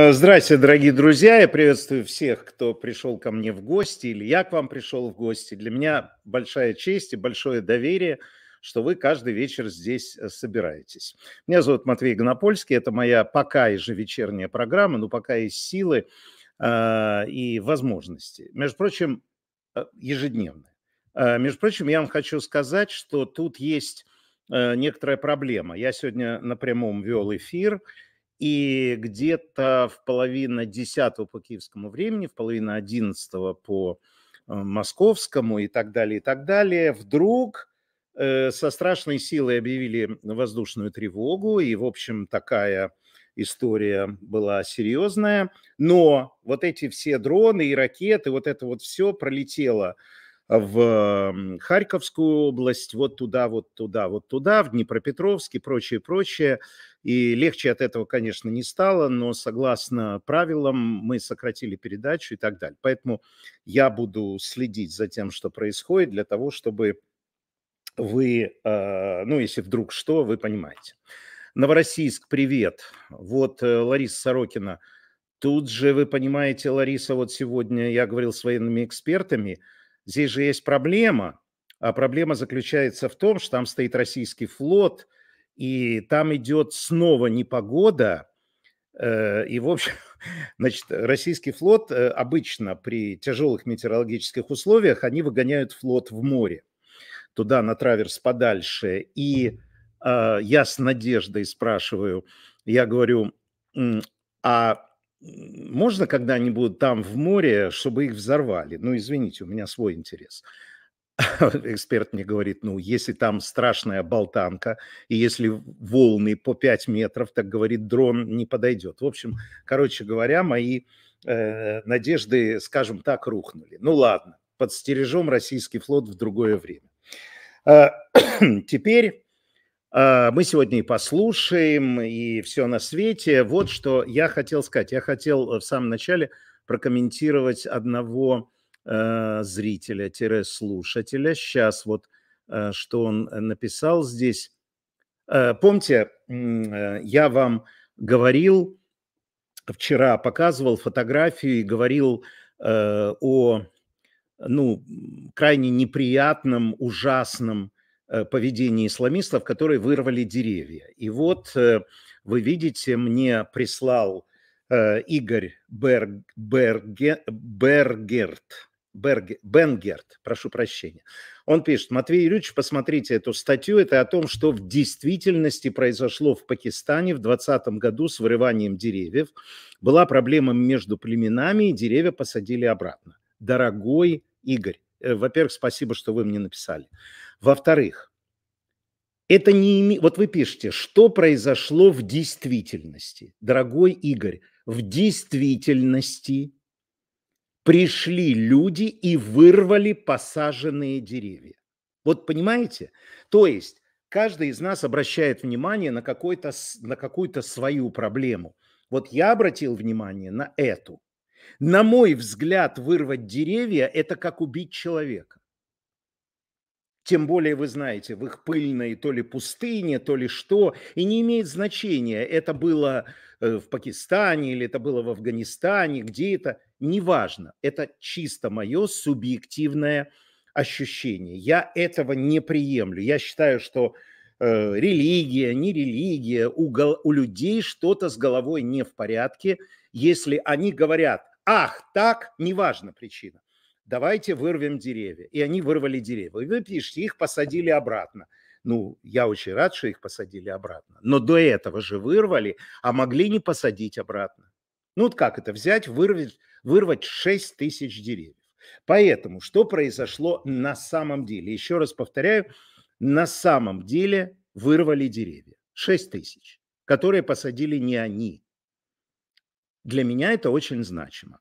Здрасте, дорогие друзья. Я приветствую всех, кто пришел ко мне в гости, или я к вам пришел в гости. Для меня большая честь и большое доверие, что вы каждый вечер здесь собираетесь. Меня зовут Матвей Гонопольский. Это моя пока ежевечерняя программа, но пока есть силы и возможности. Между прочим, ежедневная. Между прочим, я вам хочу сказать, что тут есть некоторая проблема. Я сегодня на прямом вел эфир, и где-то в половина десятого по киевскому времени, в половина одиннадцатого по московскому и так далее, вдруг со страшной силой объявили воздушную тревогу, и, в общем, такая история была серьезная. Но вот эти все дроны и ракеты, вот это вот все пролетело в Харьковскую область, вот туда, вот туда, вот туда, в Днепропетровск и прочее, прочее. И легче от этого, конечно, не стало, но согласно правилам мы сократили передачу и так далее. Поэтому я буду следить за тем, что происходит, для того, чтобы вы, ну, если вдруг что, вы понимаете. Новороссийск, привет. Вот Лариса Сорокина. Тут же, вы понимаете, Лариса, вот сегодня я говорил с военными экспертами, здесь же есть проблема, а проблема заключается в том, что там стоит российский флот, и там идет снова непогода, и, в общем, значит, российский флот обычно при тяжелых метеорологических условиях, они выгоняют флот в море, туда на траверс подальше, и я с надеждой спрашиваю, я говорю, а можно когда-нибудь там в море, чтобы их взорвали? Ну, извините, у меня свой интерес. Эксперт мне говорит, ну, если там страшная болтанка, и если волны по 5 метров, так, говорит, дрон не подойдет. В общем, короче говоря, мои надежды, скажем так, рухнули. Ну, ладно, подстережем российский флот в другое время. Теперь мы сегодня и послушаем, и все на свете. Вот что я хотел сказать. Я хотел в самом начале прокомментировать одного зрителя-слушателя. Сейчас вот, что он написал здесь. Помните, я вам говорил, вчера показывал фотографию и говорил о, ну, крайне неприятном, ужасном поведении исламистов, которые вырвали деревья. И вот вы видите, мне прислал Игорь Бенгерт, прошу прощения. Он пишет: Матвей Юрьевич, посмотрите эту статью. Это о том, что в действительности произошло в Пакистане в 2020 году с вырыванием деревьев. Была проблема между племенами, и деревья посадили обратно. Дорогой Игорь, во-первых, спасибо, что вы мне написали. Во-вторых, это не... Вот вы пишете, что произошло в действительности. Дорогой Игорь, в действительности пришли люди и вырвали посаженные деревья. Вот понимаете? То есть каждый из нас обращает внимание на какую-то свою проблему. Вот я обратил внимание на эту. На мой взгляд, вырвать деревья – это как убить человека. Тем более, вы знаете, в их пыльной то ли пустыне, то ли что. И не имеет значения, это было в Пакистане или это было в Афганистане, где это, неважно. Это чисто мое субъективное ощущение. Я этого не приемлю. Я считаю, что религия, не религия, у людей что-то с головой не в порядке, если они говорят, ах, так, неважно причина. Давайте вырвем деревья. И они вырвали деревья. И вы пишете, их посадили обратно. Ну, я очень рад, что их посадили обратно. Но до этого же вырвали, а могли не посадить обратно. Ну, вот как это взять, вырвать 6 тысяч деревьев. Поэтому, что произошло на самом деле? Еще раз повторяю, на самом деле вырвали деревья. 6 тысяч, которые посадили не они. Для меня это очень значимо.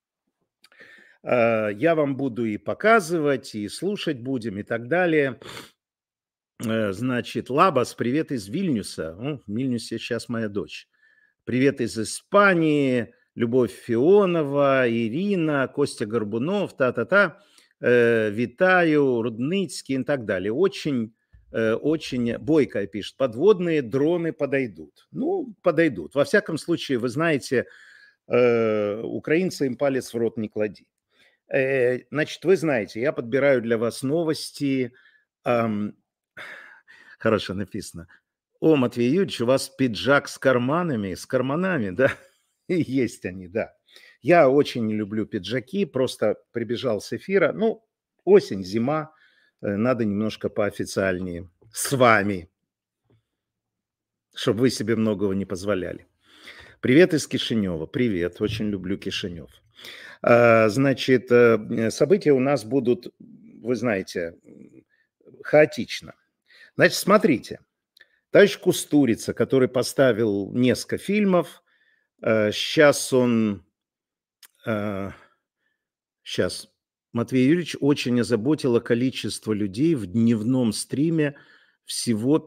Я вам буду и показывать, и слушать будем, и так далее. Значит, Лабас, привет из Вильнюса. В Вильнюсе сейчас моя дочь. Привет из Испании. Любовь Фионова, Ирина, Костя Горбунов, та-та-та. Витаю, Рудницкий и так далее. Очень Бойко пишет, подводные дроны подойдут. Ну, подойдут. Во всяком случае, вы знаете, украинцы им палец в рот не клади. Значит, вы знаете, я подбираю для вас новости. ам, Хорошо написано. О, Матвей Юрьевич, у вас пиджак с карманами, да? И есть они, да. Я очень не люблю пиджаки, просто прибежал с эфира. Ну, осень, зима, надо немножко поофициальнее. С вами, чтобы вы себе многого не позволяли. Привет из Кишинева. Привет, очень люблю Кишинев. Значит, события у нас будут, вы знаете, хаотично. Значит, смотрите. Товарищ Кустурица, который поставил несколько фильмов, сейчас он... Сейчас. Матвей Юрьевич очень озаботило количество людей в дневном стриме. Всего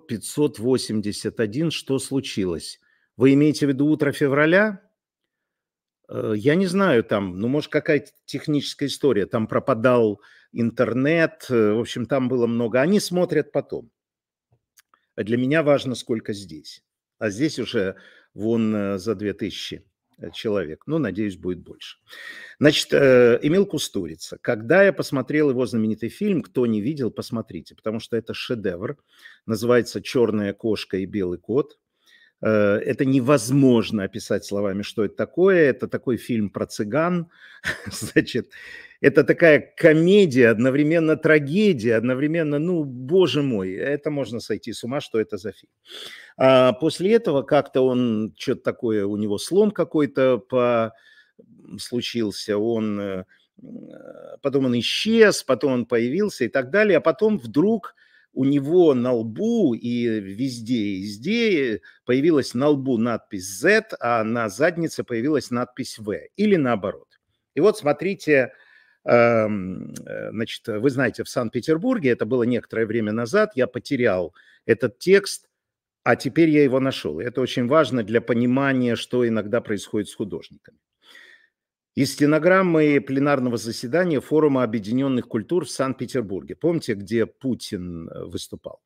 581. Что случилось? Вы имеете в виду утро февраля? Я не знаю, там, ну, может, какая-то техническая история. Там пропадал интернет. В общем, там было много. Они смотрят потом. А для меня важно, сколько здесь. А здесь уже вон за 2000 человек. Ну, надеюсь, будет больше. Значит, Эмил Кустурица. Когда я посмотрел его знаменитый фильм, кто не видел, посмотрите, потому что это шедевр. Называется «Черная кошка и белый кот». Это невозможно описать словами, что это такое. Это такой фильм про цыган. Значит, это такая комедия, одновременно трагедия, одновременно, ну, боже мой, это можно сойти с ума, что это за фильм. А после этого как-то он, что-то такое, у него слом какой-то случился, потом он исчез, потом он появился и так далее, а потом вдруг у него на лбу и везде появилась на лбу надпись Z, а на заднице появилась надпись V, или наоборот. И вот смотрите, значит, вы знаете, в Санкт-Петербурге, это было некоторое время назад, я потерял этот текст, а теперь я его нашел. И это очень важно для понимания, что иногда происходит с художниками. Из стенограммы пленарного заседания Форума объединенных культур в Санкт-Петербурге. Помните, где Путин выступал?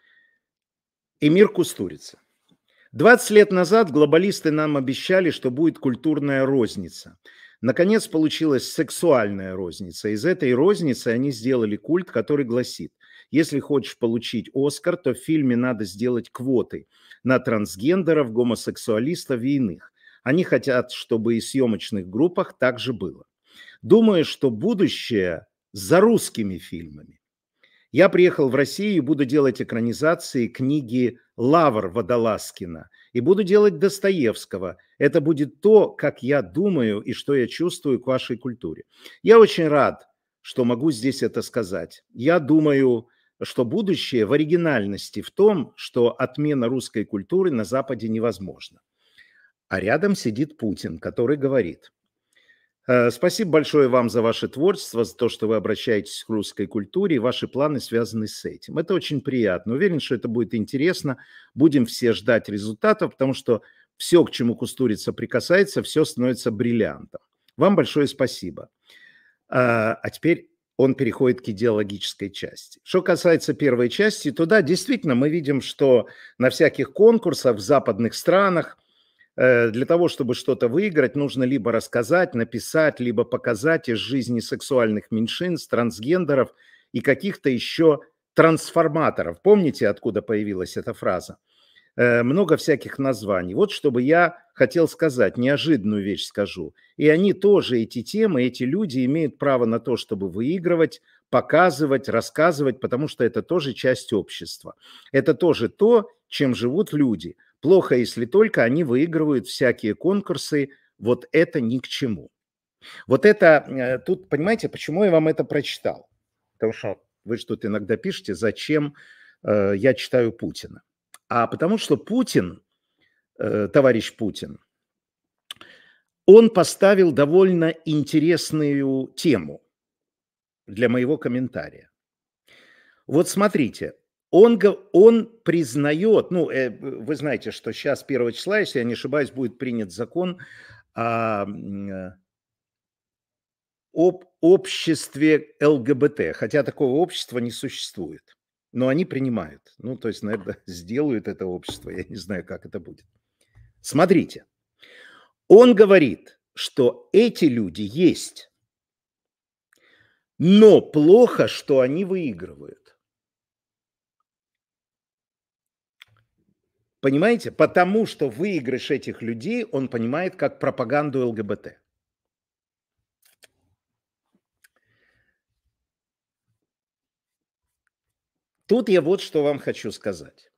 Эмир Кустурица. 20 лет назад глобалисты нам обещали, что будет культурная розница. Наконец получилась сексуальная розница. Из этой розницы они сделали культ, который гласит: если хочешь получить Оскар, то в фильме надо сделать квоты на трансгендеров, гомосексуалистов и иных. Они хотят, чтобы и в съемочных группах так же было. Думаю, что будущее за русскими фильмами. Я приехал в Россию и буду делать экранизации книги «Лавр» Водолазкина. И буду делать Достоевского. Это будет то, как я думаю и что я чувствую к вашей культуре. Я очень рад, что могу здесь это сказать. Я думаю, что будущее в оригинальности, в том, что отмена русской культуры на Западе невозможна. А рядом сидит Путин, который говорит: спасибо большое вам за ваше творчество, за то, что вы обращаетесь к русской культуре, и ваши планы связаны с этим. Это очень приятно. Уверен, что это будет интересно. Будем все ждать результатов, потому что все, к чему Кустурица прикасается, все становится бриллиантом. Вам большое спасибо. А теперь он переходит к идеологической части. Что касается первой части, то да, действительно, мы видим, что на всяких конкурсах в западных странах для того, чтобы что-то выиграть, нужно либо рассказать, написать, либо показать из жизни сексуальных меньшинств, трансгендеров и каких-то еще трансформаторов. Помните, откуда появилась эта фраза? Много всяких названий. Вот чтобы я хотел сказать, неожиданную вещь скажу. И они тоже, эти темы, эти люди имеют право на то, чтобы выигрывать, показывать, рассказывать, потому что это тоже часть общества. Это тоже то, чем живут люди. Плохо, если только они выигрывают всякие конкурсы. Вот это ни к чему. Вот это, тут, понимаете, почему я вам это прочитал? Потому что вы же тут иногда пишете, зачем я читаю Путина. А потому что Путин, товарищ Путин, он поставил довольно интересную тему для моего комментария. Вот смотрите, он признает, ну, вы знаете, что сейчас 1 числа, если я не ошибаюсь, будет принят закон об обществе ЛГБТ, хотя такого общества не существует. Но они принимают. Ну, то есть, наверное, сделают это общество. Я не знаю, как это будет. Смотрите. Он говорит, что эти люди есть, но плохо, что они выигрывают. Понимаете? Потому что выигрыш этих людей он понимает как пропаганду ЛГБТ. Тут я вот что вам хочу сказать.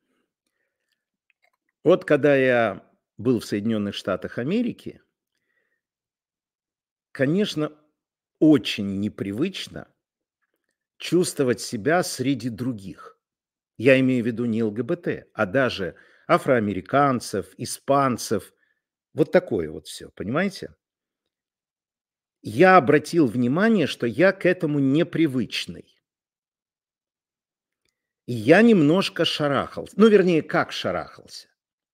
Вот когда я был в Соединенных Штатах Америки, конечно, очень непривычно чувствовать себя среди других. Я имею в виду не ЛГБТ, а даже афроамериканцев, испанцев. Вот такое вот все, понимаете? Я обратил внимание, что я к этому непривычный. И я немножко шарахался. Ну, вернее, как шарахался.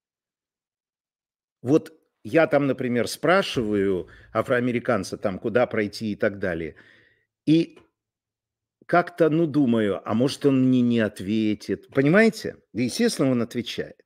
Вот я там, например, спрашиваю афроамериканца, там, куда пройти и так далее. И как-то, ну, думаю, а может, он мне не ответит. Понимаете? Да, естественно, он отвечает.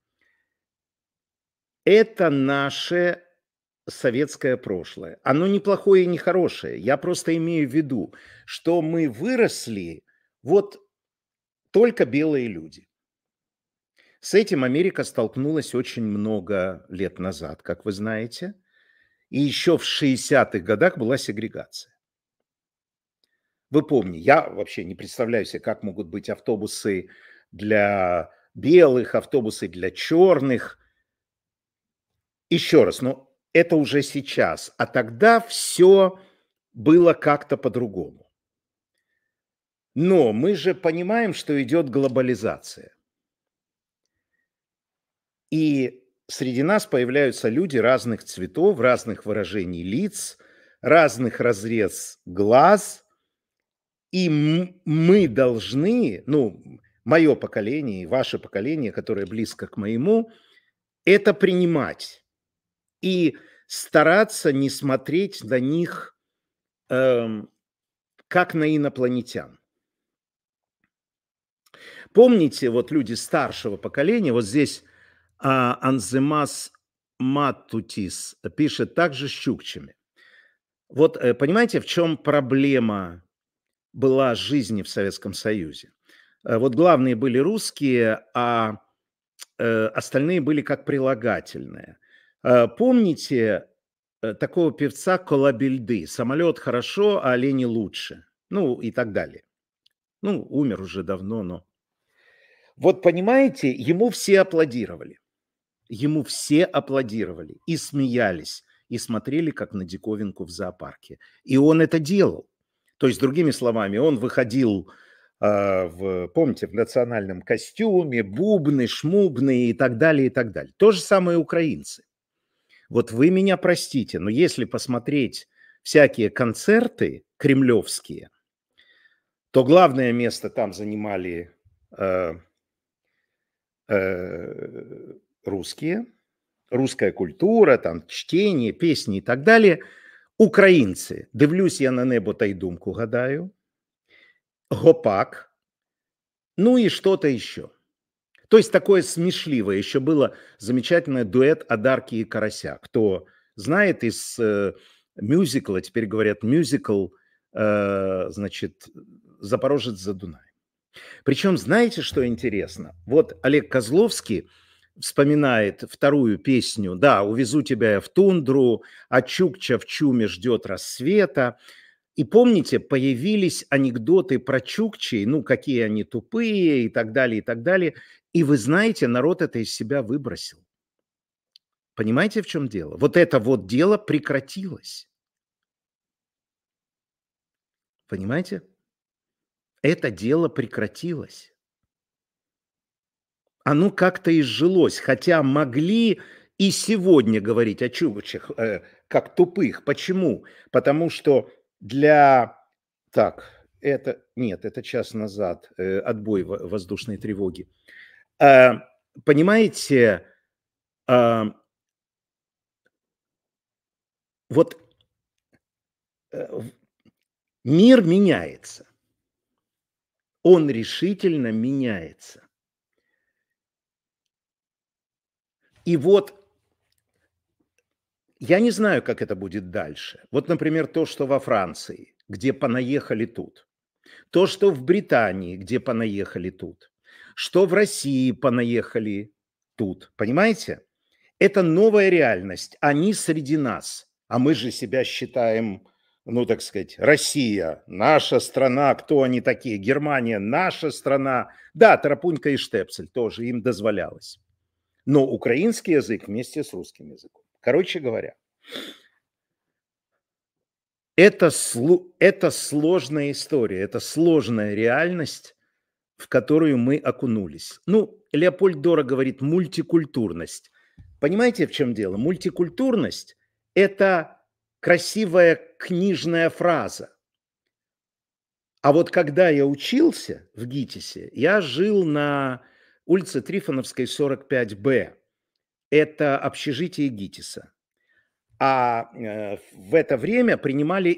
Это наше советское прошлое. Оно не плохое и не хорошее. Я просто имею в виду, что мы выросли вот только белые люди. С этим Америка столкнулась очень много лет назад, как вы знаете. И еще в 60-х годах была сегрегация. Вы помните, я вообще не представляю себе, как могут быть автобусы для белых, автобусы для черных. Еще раз, но это уже сейчас. А тогда все было как-то по-другому. Но мы же понимаем, что идет глобализация. И среди нас появляются люди разных цветов, разных выражений лиц, разных разрез глаз. И мы должны, ну, мое поколение и ваше поколение, которое близко к моему, это принимать и стараться не смотреть на них эм, как на инопланетян. Помните, вот люди старшего поколения, вот здесь Анземас Матутис пишет также с чукчами. Вот понимаете, в чем проблема была жизни в Советском Союзе? Вот главные были русские, а остальные были как прилагательные. Помните такого певца Колобельды? «Самолет хорошо, а олени лучше». Ну и так далее. Ну, умер уже давно, но... Вот понимаете, ему все аплодировали. Ему все аплодировали и смеялись, и смотрели как на диковинку в зоопарке. И он это делал. То есть, другими словами, он выходил, помните, в национальном костюме, бубны, шмубны и так далее, и так далее. То же самое украинцы. Вот вы меня простите, но если посмотреть всякие концерты кремлевские, то главное место там занимали э, русские, русская культура, там чтение, песни и так далее. Українці. Дивлюсь я на небо та й думку гадаю. Гопак. Ну и что-то еще. То есть такое смешливое. Еще было замечательное дуэт Адарки и Карася. Кто знает из мюзикла, теперь говорят мюзикл, значит, «Запорожец за Дунаем». Причем, знаете, что интересно? Вот Олег Козловский вспоминает вторую песню, да, «Увезу тебя я в тундру», а Чукча в чуме ждет рассвета. И помните, появились анекдоты про чукчей, ну, какие они тупые и так далее, и так далее. И вы знаете, народ это из себя выбросил. Понимаете, в чем дело? Вот это вот дело прекратилось. Понимаете? Это дело прекратилось. Оно как-то изжилось, хотя могли и сегодня говорить о чукчах как тупых. Почему? Потому что для... Так, это... Нет, это час назад. Отбой воздушной тревоги. Э, Понимаете, э, вот мир меняется. Он решительно меняется. И вот я не знаю, как это будет дальше. Вот, например, то, что во Франции, где понаехали тут, то, что в Британии, где понаехали тут, что в России понаехали тут, понимаете? Это новая реальность. Они среди нас, а мы же себя считаем, ну, так сказать, Россия, наша страна, кто они такие? Германия, наша страна. Да, Тарапунька и Штепсель тоже им дозволялось. Но украинский язык вместе с русским языком. Короче говоря, это сложная история, это сложная реальность, в которую мы окунулись. Ну, Леопольд Дора говорит мультикультурность. Понимаете, в чем дело? Мультикультурность – это красивая книжная фраза. А вот когда я учился в ГИТИСе, я жил на улице Трифоновской, 45Б. Это общежитие ГИТИСа. А в это время принимали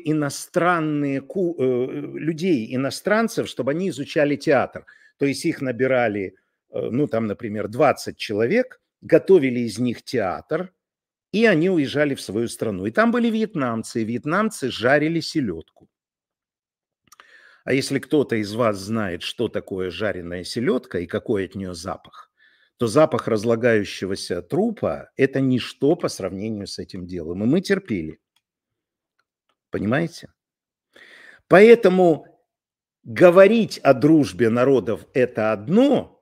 людей, иностранцев, чтобы они изучали театр. То есть их набирали, ну там, например, 20 человек, готовили из них театр, и они уезжали в свою страну. И там были вьетнамцы, и вьетнамцы жарили селедку. А если кто-то из вас знает, что такое жареная селедка и какой от нее запах, то запах разлагающегося трупа – это ничто по сравнению с этим делом. И мы терпели. Понимаете? Поэтому говорить о дружбе народов – это одно,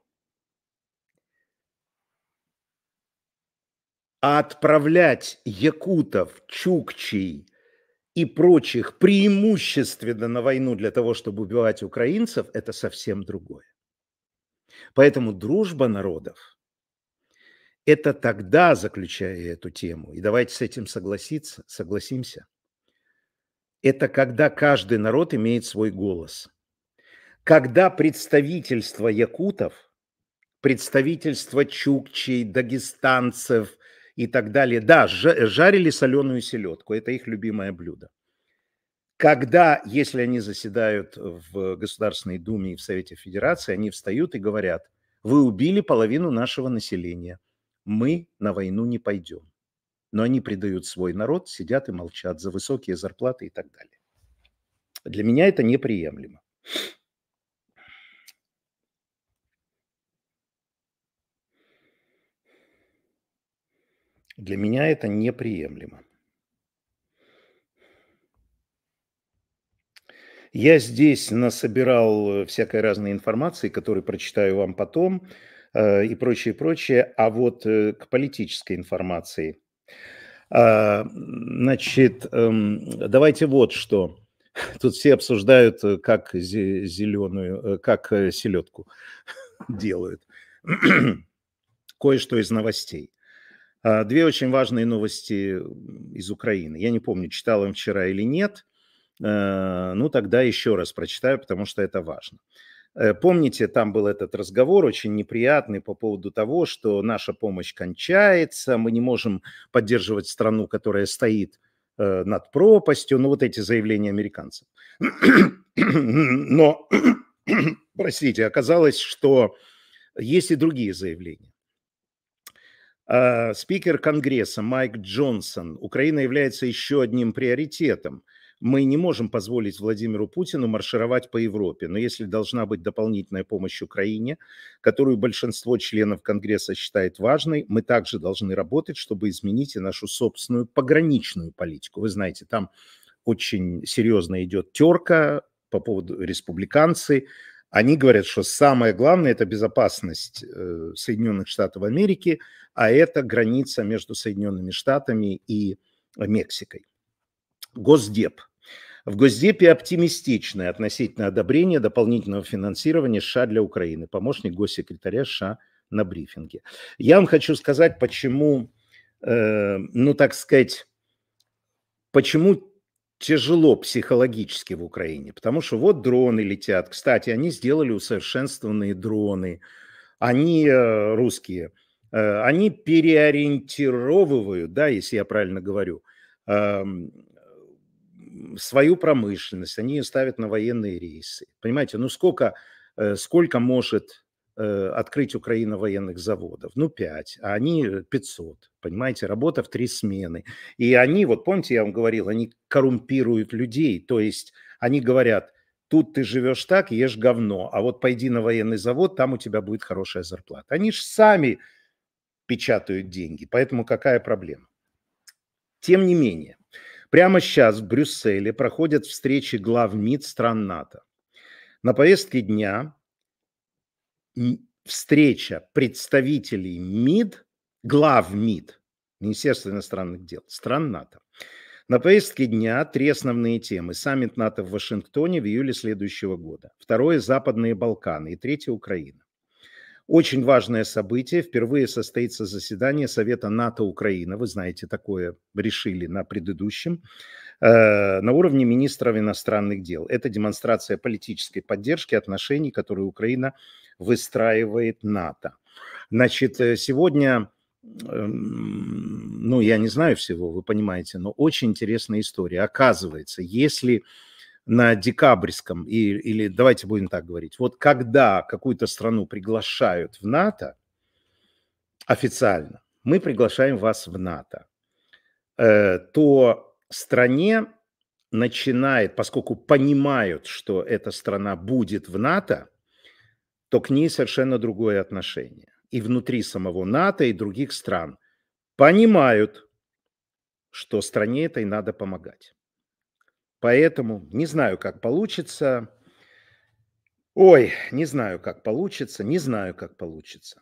а отправлять якутов, чукчей и прочих преимущественно на войну для того, чтобы убивать украинцев – это совсем другое. Поэтому дружба народов – это тогда, заключая эту тему, и давайте с этим согласимся, это когда каждый народ имеет свой голос. Когда представительство якутов, представительство чукчей, дагестанцев и так далее, да, жарили соленую селедку, это их любимое блюдо. Когда, если они заседают в Государственной Думе и в Совете Федерации, они встают и говорят: вы убили половину нашего населения, мы на войну не пойдем. Но они предают свой народ, сидят и молчат за высокие зарплаты и так далее. Для меня это неприемлемо. Для меня это неприемлемо. Я здесь насобирал всякой разной информации, которую прочитаю вам потом, и прочее, прочее. А вот к политической информации. Значит, давайте вот что. Тут все обсуждают, как зеленую, как селедку делают. Кое-что из новостей. Две очень важные новости из Украины. Я не помню, читал им вчера или нет. Ну, тогда еще раз прочитаю, потому что это важно. Помните, там был этот разговор очень неприятный по поводу того, что наша помощь кончается, мы не можем поддерживать страну, которая стоит над пропастью, ну, вот эти заявления американцев. Но, простите, оказалось, что есть и другие заявления. Спикер Конгресса Майк Джонсон: Украина является еще одним приоритетом. Мы не можем позволить Владимиру Путину маршировать по Европе, но если должна быть дополнительная помощь Украине, которую большинство членов Конгресса считает важной, мы также должны работать, чтобы изменить и нашу собственную пограничную политику. Вы знаете, там очень серьезно идет терка по поводу республиканцы. Они говорят, что самое главное – это безопасность Соединенных Штатов Америки, а это граница между Соединенными Штатами и Мексикой. Госдеп. В Госдепе оптимистичное относительно одобрения дополнительного финансирования США для Украины. Помощник госсекретаря США на брифинге. Я вам хочу сказать, почему, ну так сказать, почему тяжело психологически в Украине. Потому что вот дроны летят. Кстати, они сделали усовершенствованные дроны. Они, русские, они переориентировывают, да, если я правильно говорю, свою промышленность, они ее ставят на военные рейсы. Понимаете, ну сколько может открыть Украина военных заводов? Ну, 5, а они 500, понимаете, работа в 3 смены. И они, вот помните, я вам говорил, они коррумпируют людей, то есть они говорят, тут ты живешь так, ешь говно, а вот пойди на военный завод, там у тебя будет хорошая зарплата. Они же сами печатают деньги, поэтому какая проблема? Тем не менее, прямо сейчас в Брюсселе проходят встречи глав МИД стран НАТО. На повестке дня встреча представителей МИД, глав МИД, Министерства иностранных дел стран НАТО. На повестке дня 3 основные темы. Саммит НАТО в Вашингтоне в июле следующего года. Второе – Западные Балканы. И третье – Украина. Очень важное событие. Впервые состоится заседание Совета НАТО-Украина. Вы знаете, такое решили на предыдущем. На уровне министров иностранных дел. Это демонстрация политической поддержки отношений, которые Украина выстраивает НАТО. Значит, сегодня, ну, я не знаю всего, вы понимаете, но очень интересная история. Оказывается, если на декабрьском, или давайте будем так говорить, вот когда какую-то страну приглашают в НАТО официально, мы приглашаем вас в НАТО, то стране начинает, поскольку понимают, что эта страна будет в НАТО, то к ней совершенно другое отношение. И внутри самого НАТО, и других стран понимают, что стране этой надо помогать. Поэтому не знаю, как получится. Ой, не знаю, как получится, не знаю, как получится.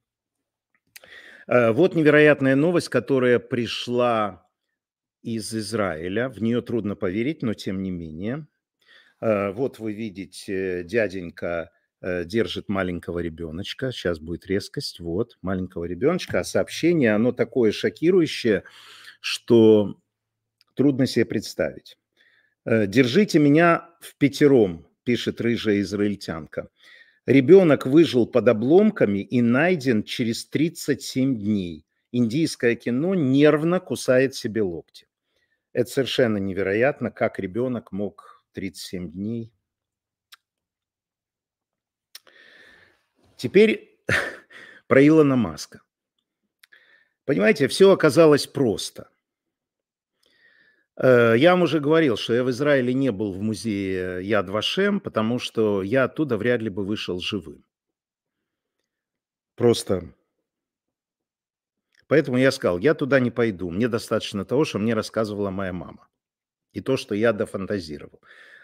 Вот невероятная новость, которая пришла из Израиля. В нее трудно поверить, но тем не менее. Вот вы видите, дяденька держит маленького ребеночка. Сейчас будет резкость. Вот, маленького ребеночка. А сообщение, оно такое шокирующее, что трудно себе представить. «Держите меня впятером», пишет рыжая израильтянка. Ребенок выжил под обломками и найден через 37 дней. Индийское кино нервно кусает себе локти. Это совершенно невероятно, как ребенок мог 37 дней. Теперь про Илона Маска. Понимаете, все оказалось просто. Я вам уже говорил, что я в Израиле не был в музее Яд Вашем, потому что я оттуда вряд ли бы вышел живым. Просто поэтому я сказал, я туда не пойду. Мне достаточно того, что мне рассказывала моя мама. И то, что я дофантазировал.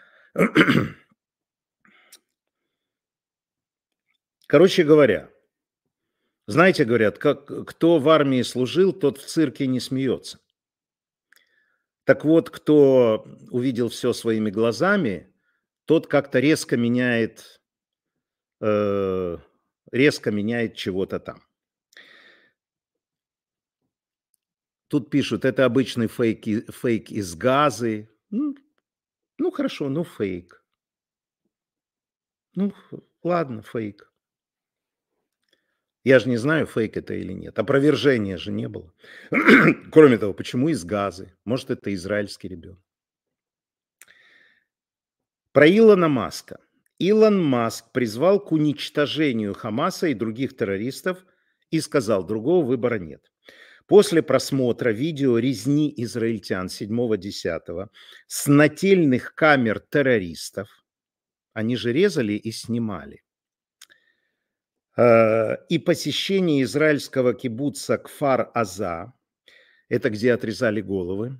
Короче говоря, знаете, говорят, кто в армии служил, тот в цирке не смеется. Так вот, кто увидел все своими глазами, тот как-то резко меняет чего-то там. Тут пишут, это обычный фейк из Газы. Ну хорошо, ну фейк. Ну ладно, фейк. Я же не знаю, фейк это или нет. Опровержения же не было. Кроме того, почему из Газы? Может, это израильский ребенок. Про Илона Маска. Илон Маск призвал к уничтожению Хамаса и других террористов и сказал, другого выбора нет. После просмотра видео резни израильтян 7-10 с нательных камер террористов, они же резали и снимали, и посещение израильского кибуца Кфар-Аза, это где отрезали головы,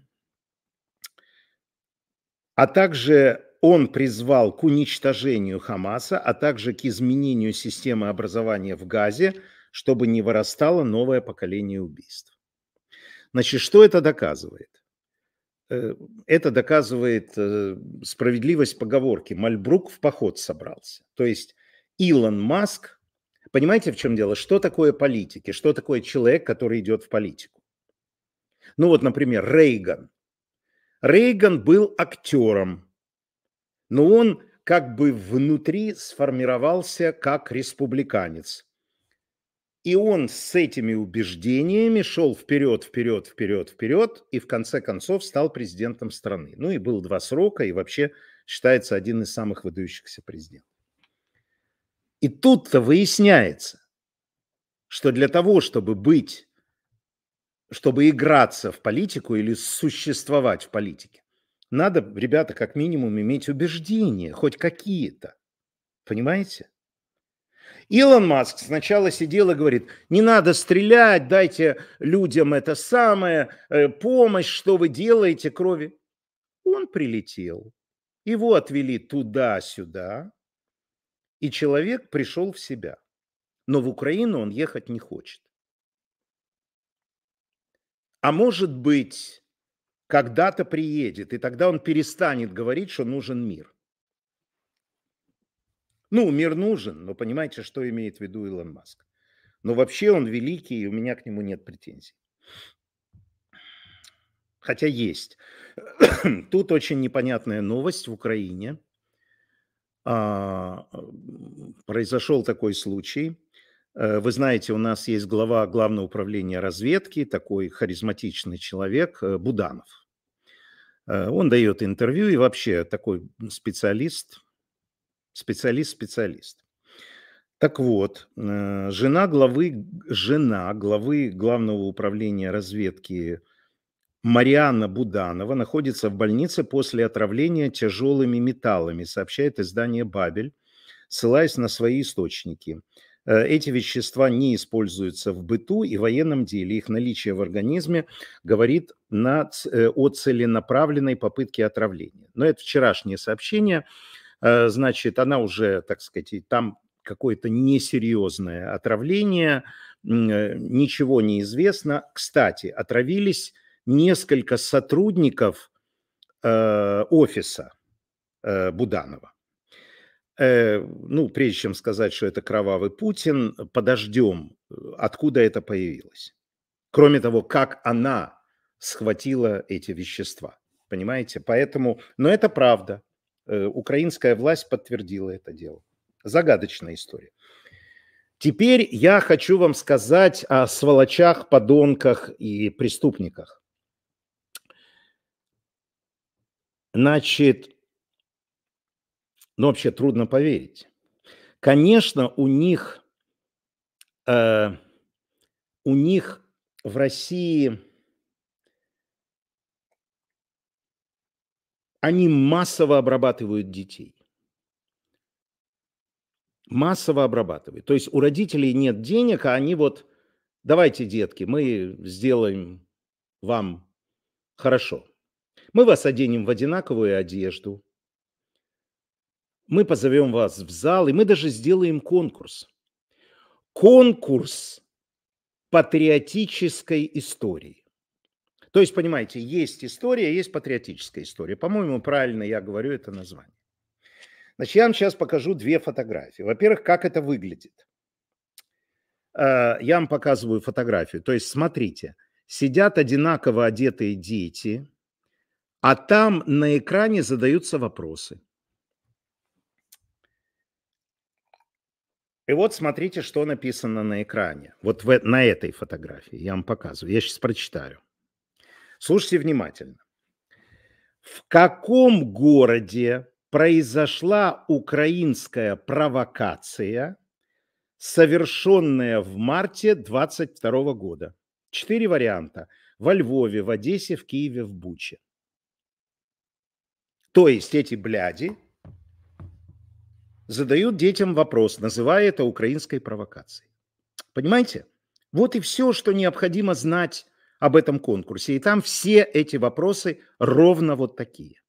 а также он призвал к уничтожению Хамаса, а также к изменению системы образования в Газе, чтобы не вырастало новое поколение убийств. Значит, что это доказывает? Это доказывает справедливость поговорки «Мальбрук в поход собрался». То есть Илон Маск, понимаете, в чем дело? Что такое политики? Что такое человек, который идет в политику? Ну вот, например, Рейган. Рейган был актером, но он как бы внутри сформировался как республиканец. И он с этими убеждениями шел вперед, вперед, вперед, вперед, и в конце концов стал президентом страны. Ну и был 2 срока, и вообще считается один из самых выдающихся президентов. И тут-то выясняется, что для того, чтобы играться в политику или существовать в политике, надо, ребята, как минимум иметь убеждения, хоть какие-то. Понимаете? Илон Маск сначала сидел и говорит: не надо стрелять, дайте людям это самое, помощь, что вы делаете, крови. Он прилетел, его отвели туда-сюда, и человек пришел в себя. Но в Украину он ехать не хочет. А может быть, когда-то приедет, и тогда он перестанет говорить, что нужен мир. Ну, мир нужен, но понимаете, что имеет в виду Илон Маск. Но вообще он великий, и у меня к нему нет претензий. Хотя есть. Тут очень непонятная новость в Украине. Произошел такой случай. Вы знаете, у нас есть глава Главного управления разведки, такой харизматичный человек, Буданов. Он дает интервью и вообще такой специалист. Так вот, жена главы Главного управления разведки Марианна Буданова находится в больнице после отравления тяжелыми металлами, сообщает издание «Бабель», ссылаясь на свои источники. Эти вещества не используются в быту и военном деле. Их наличие в организме говорит о целенаправленной попытке отравления. Но это вчерашнее сообщение. Значит, она уже, так сказать, там какое-то несерьезное отравление, ничего не известно. Кстати, отравились несколько сотрудников офиса Буданова. Ну, прежде чем сказать, что это кровавый Путин, подождем, откуда это появилось. Кроме того, как она схватила эти вещества. Понимаете? Поэтому, но это правда. Украинская власть подтвердила это дело. Загадочная история. Теперь я хочу вам сказать о сволочах, подонках и преступниках. Значит, ну вообще трудно поверить. Конечно, у них в России они массово обрабатывают детей. Массово обрабатывают. То есть у родителей нет денег, а они вот: давайте, детки, мы сделаем вам хорошо. Мы вас оденем в одинаковую одежду, мы позовем вас в зал, и мы даже сделаем конкурс. Конкурс патриотической истории. То есть, понимаете, есть история, есть патриотическая история. По-моему, правильно я говорю это название. Значит, я вам сейчас покажу две фотографии. Во-первых, как это выглядит. Я вам показываю фотографию. То есть, смотрите, сидят одинаково одетые дети, а там на экране задаются вопросы. И вот смотрите, что написано на экране. Вот на этой фотографии я вам показываю. Я сейчас прочитаю. Слушайте внимательно. В каком городе произошла украинская провокация, совершенная в марте 22 года? 4 варианта. Во Львове, в Одессе, в Киеве, в Буче. То есть эти бляди задают детям вопрос, называя это украинской провокацией. Понимаете? Вот и все, что необходимо знать об этом конкурсе. И там все эти вопросы ровно вот такие.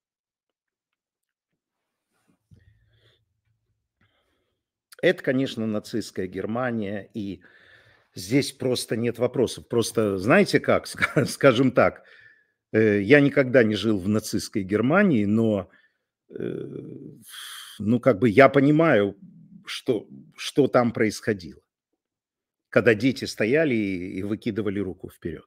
Это, конечно, нацистская Германия, и здесь просто нет вопросов. Просто, знаете как, скажем так, я никогда не жил в нацистской Германии, но ну, как бы я понимаю, что там происходило, когда дети стояли и выкидывали руку вперед.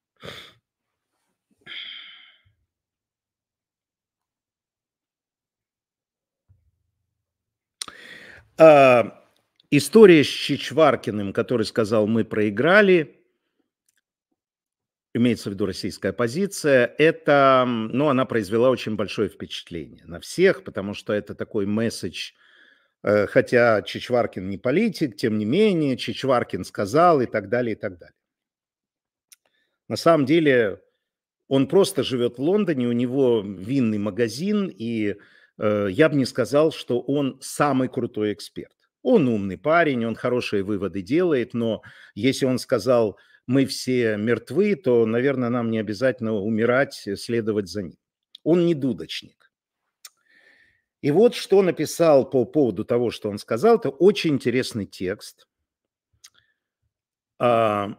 История с Чичваркиным, который сказал: мы проиграли, имеется в виду российская оппозиция, это, ну, она произвела очень большое впечатление на всех, потому что это такой месседж хотя Чичваркин не политик, тем не менее, Чичваркин сказал и так далее, и так далее. На самом деле он просто живет в Лондоне, у него винный магазин, и я бы не сказал, что он самый крутой эксперт. Он умный парень, он хорошие выводы делает, но если он сказал, мы все мертвы, то, наверное, нам не обязательно умирать, следовать за ним. Он не дудочник. И вот что написал по поводу того, что он сказал, это очень интересный текст. А,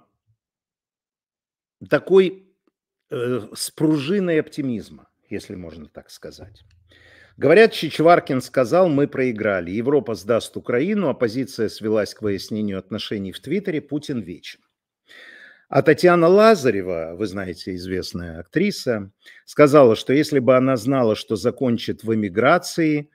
такой с пружиной оптимизма, если можно так сказать. Говорят, Чичваркин сказал, мы проиграли. Европа сдаст Украину, оппозиция свелась к выяснению отношений в Твиттере, Путин вечен. А Татьяна Лазарева, вы знаете, известная актриса, сказала, что если бы она знала, что закончит в эмиграции,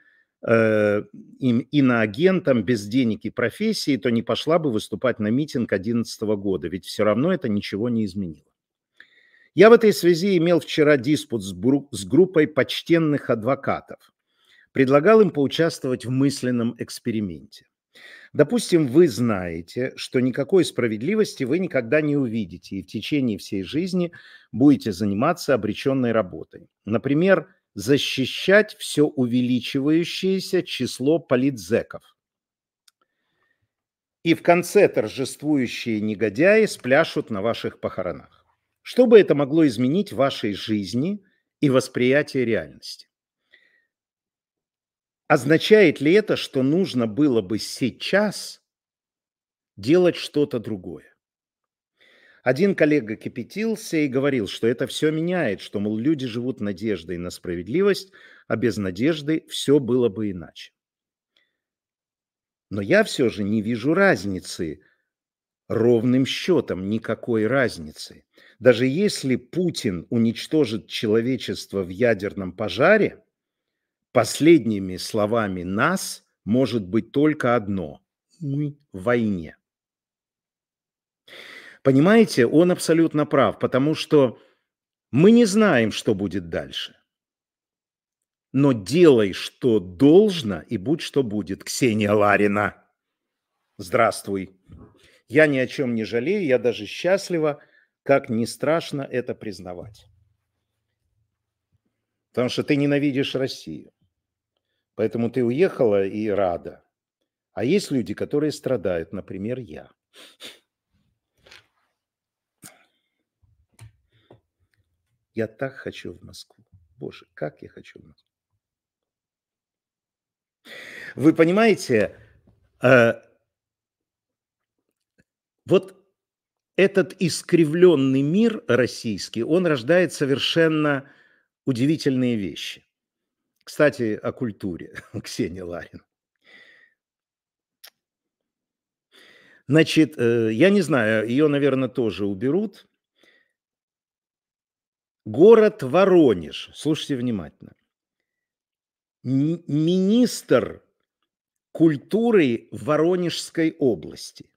иноагентом, без денег и профессии, то не пошла бы выступать на митинг 2011 года, ведь все равно это ничего не изменило. Я в этой связи имел вчера диспут с группой почтенных адвокатов. Предлагал им поучаствовать в мысленном эксперименте. Допустим, вы знаете, что никакой справедливости вы никогда не увидите и в течение всей жизни будете заниматься обреченной работой. Например, защищать все увеличивающееся число политзеков. И в конце торжествующие негодяи спляшут на ваших похоронах. Что бы это могло изменить в вашей жизни и восприятии реальности? Означает ли это, что нужно было бы сейчас делать что-то другое? Один коллега кипятился и говорил, что это все меняет, что, мол, люди живут надеждой на справедливость, а без надежды все было бы иначе. Но я все же не вижу разницы, ровным счетом никакой разницы. Даже если Путин уничтожит человечество в ядерном пожаре, последними словами нас может быть только одно: мы в войне. Понимаете, он абсолютно прав, потому что мы не знаем, что будет дальше. Но делай, что должно, и будь что будет. Ксения Ларина. Здравствуй. Я ни о чем не жалею, я даже счастлива, как не страшно это признавать. Потому что ты ненавидишь Россию. Поэтому ты уехала и рада. А есть люди, которые страдают, например, я. Я так хочу в Москву. Боже, как я хочу в Москву. Вы понимаете, э, вот этот искривленный мир российский, он рождает совершенно удивительные вещи. Кстати, о культуре, Ксения Ларин. Значит, я не знаю, ее, наверное, тоже уберут. Город Воронеж. Слушайте внимательно. Министр культуры Воронежской области.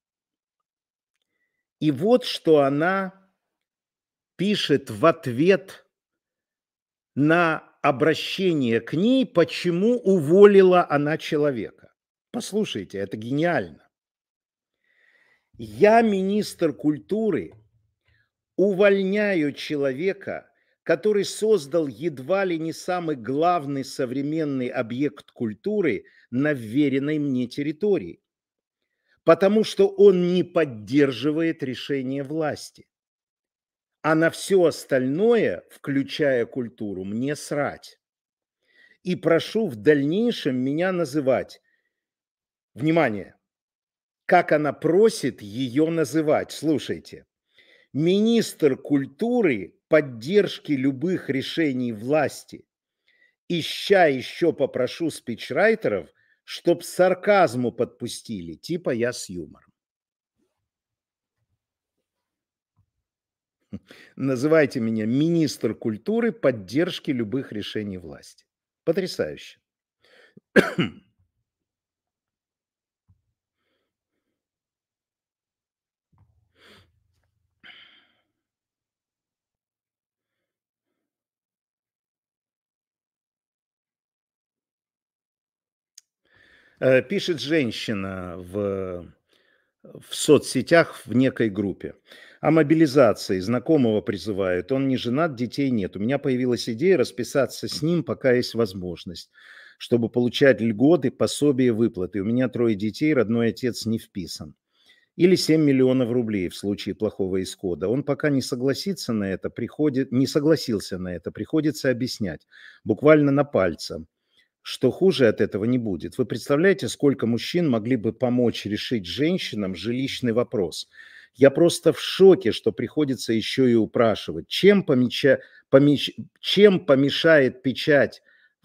И вот что она пишет в ответ на обращение к ней, почему уволила она человека. Послушайте, это гениально. Я, министр культуры, увольняю человека, который создал едва ли не самый главный современный объект культуры на вверенной мне территории, потому что он не поддерживает решение власти. А на все остальное, включая культуру, мне срать. И прошу в дальнейшем меня называть, внимание, как она просит ее называть, слушайте, министр культуры поддержки любых решений власти. Ища еще попрошу спичрайтеров, чтоб сарказму подпустили, типа я с юмором. Называйте меня министр культуры поддержки любых решений власти. Потрясающе. Пишет женщина в соцсетях в некой группе. О мобилизации знакомого призывают. Он не женат, детей нет. У меня появилась идея расписаться с ним, пока есть возможность, чтобы получать льготы, пособия, выплаты. У меня 3 детей, родной отец не вписан. Или 7 миллионов рублей в случае плохого исхода. Он пока не согласится на это, не согласился на это, приходится объяснять. Буквально на пальцах, что хуже от этого не будет. Вы представляете, сколько мужчин могли бы помочь решить женщинам жилищный вопрос? Я просто в шоке, что приходится еще и упрашивать. Чем помешает печать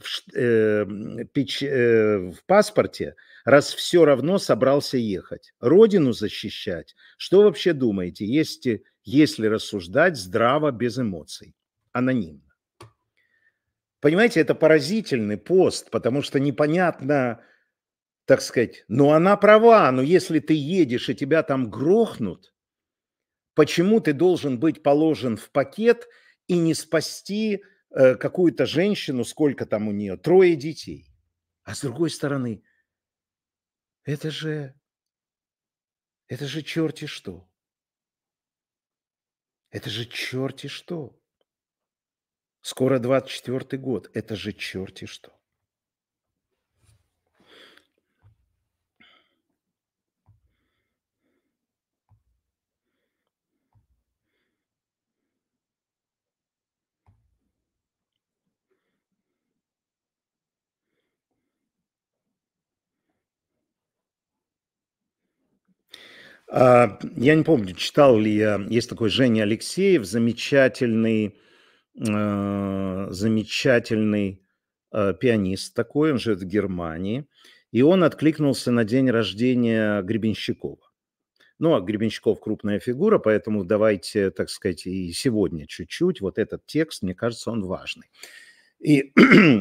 в паспорте, раз все равно собрался ехать? Родину защищать? Что вообще думаете, если рассуждать здраво, без эмоций? Аноним. Понимаете, это поразительный пост, потому что непонятно, так сказать, ну она права, но если ты едешь и тебя там грохнут, почему ты должен быть положен в пакет и не спасти какую-то женщину, сколько там у нее, 3 детей? А с другой стороны, это же, это же черти что. Это же черти что. Скоро 24-й год, это же черти что. Я не помню, читал ли я, есть такой Женя Алексеев, замечательный пианист такой, он живет в Германии, и он откликнулся на день рождения Гребенщикова. Ну, а Гребенщиков крупная фигура, поэтому давайте, так сказать, и сегодня чуть-чуть вот этот текст, мне кажется, он важный. И,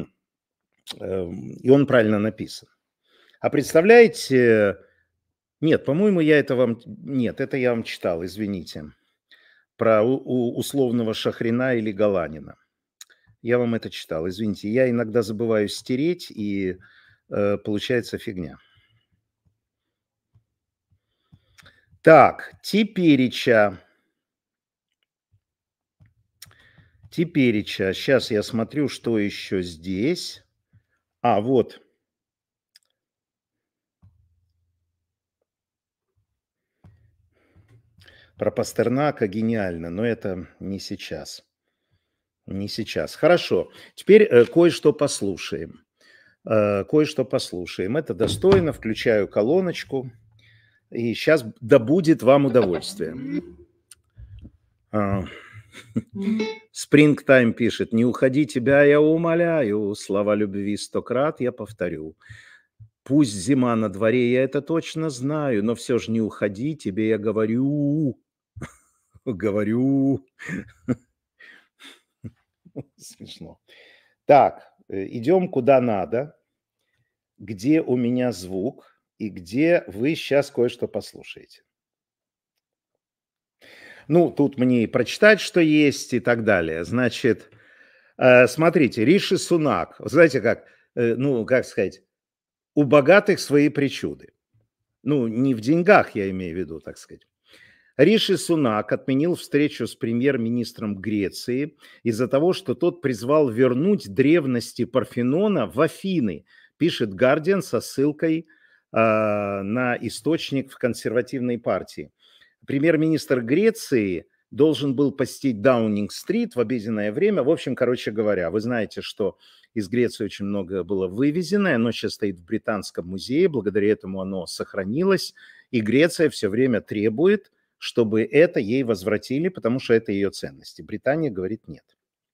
и он правильно написан. А представляете, нет, по-моему, нет, это я вам читал, извините, про условного Шахрина или Галанина. Я вам это читал, извините. Я иногда забываю стереть, и получается фигня. Так, теперича. Сейчас я смотрю, что еще здесь. Вот. Про Пастернака гениально, но это не сейчас. Не сейчас. Хорошо. Теперь кое-что послушаем. Это достойно. Включаю колоночку. И сейчас да будет вам удовольствие. Springtime пишет: не уходи, тебя я умоляю, слова любви 100 крат я повторю. Пусть зима на дворе, я это точно знаю, но все же не уходи, тебе я говорю. Говорю. Смешно. Так, идем куда надо, где у меня звук и где вы сейчас кое-что послушаете. Ну, тут мне и прочитать, что есть, и так далее. Значит, смотрите, Риши Сунак, знаете как, ну, как сказать, у богатых свои причуды. Ну, не в деньгах, я имею в виду, так сказать. Риши Сунак отменил встречу с премьер-министром Греции из-за того, что тот призвал вернуть древности Парфенона в Афины, пишет Гардиан со ссылкой на источник в консервативной партии. Премьер-министр Греции должен был посетить Даунинг-стрит в обеденное время. В общем, короче говоря, вы знаете, что из Греции очень много было вывезено, оно сейчас стоит в Британском музее, благодаря этому оно сохранилось, и Греция все время требует, чтобы это ей возвратили, потому что это ее ценности. Британия говорит нет.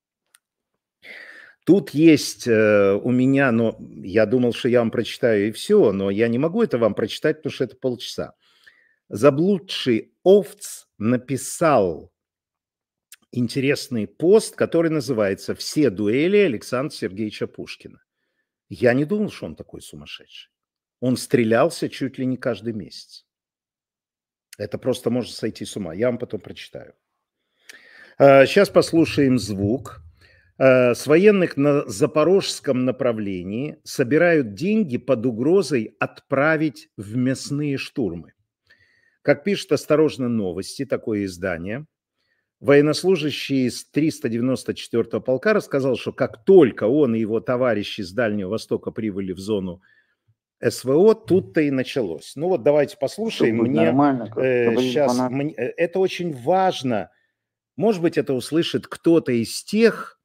Тут есть у меня, но я думал, что я вам прочитаю и все, но я не могу это вам прочитать, потому что это полчаса. Заблудший овц написал интересный пост, который называется «Все дуэли Александра Сергеевича Пушкина». Я не думал, что он такой сумасшедший. Он стрелялся чуть ли не каждый месяц. Это просто может сойти с ума. Я вам потом прочитаю. Сейчас послушаем звук. С военных на запорожском направлении собирают деньги под угрозой отправить в мясные штурмы. Как пишет «Осторожно, новости», такое издание, военнослужащий из 394-го полка рассказал, что как только он и его товарищи с Дальнего Востока прибыли в зону СВО, тут-то и началось. Ну вот давайте Все послушаем. будет Мне нормально. сейчас это очень важно. Может быть, это услышит кто-то из тех,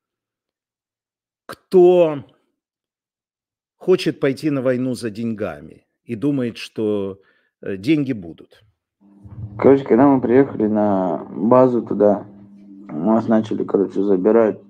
кто хочет пойти на войну за деньгами и думает, что деньги будут. Короче, когда мы приехали на базу туда, нас начали, забирать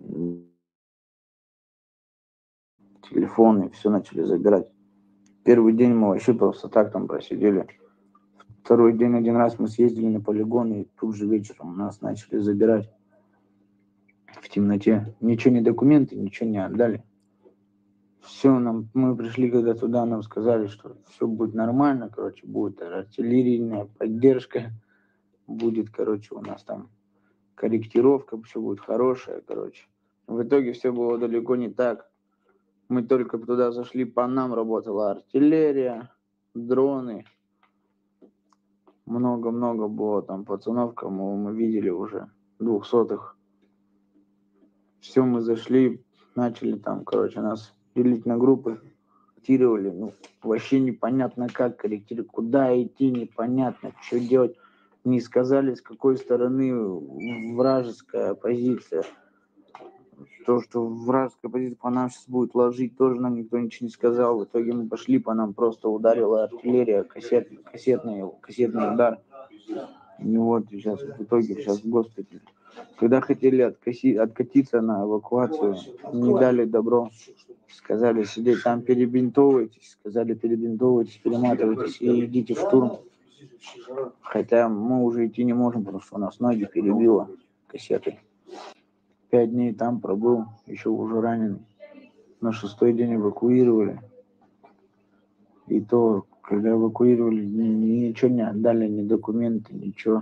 телефоны, все начали забирать. Первый день мы вообще просто так там просидели. Второй день один раз мы съездили на полигон, и тут же вечером нас начали забирать в темноте. Ничего, не документы, ничего не отдали. Все, мы пришли когда туда, нам сказали, что все будет нормально, будет артиллерийная поддержка, будет, у нас там корректировка, все будет хорошее, В итоге все было далеко не так. Мы только туда зашли, по нам работала артиллерия, дроны. Много-много было там пацанов, кому мы видели уже, 200-х. Все, мы зашли, начали там, нас делить на группы, корректировали. Вообще непонятно как корректировать, куда идти, непонятно, что делать. Не сказали, с какой стороны вражеская позиция. То, что вражеская позиция по нам сейчас будет ложить, тоже нам никто ничего не сказал. В итоге мы пошли, по нам просто ударила артиллерия, кассетный удар. И вот сейчас в итоге в госпитале. Когда хотели откатиться на эвакуацию, не дали добро. Сказали сидеть там, перебинтовывайтесь, перематывайтесь и идите в штурм. Хотя мы уже идти не можем, потому что у нас ноги перебило кассетой. 5 дней там пробыл, еще уже раненый. На 6-й день эвакуировали. И то, когда эвакуировали, ничего не отдали, ни документы, ничего.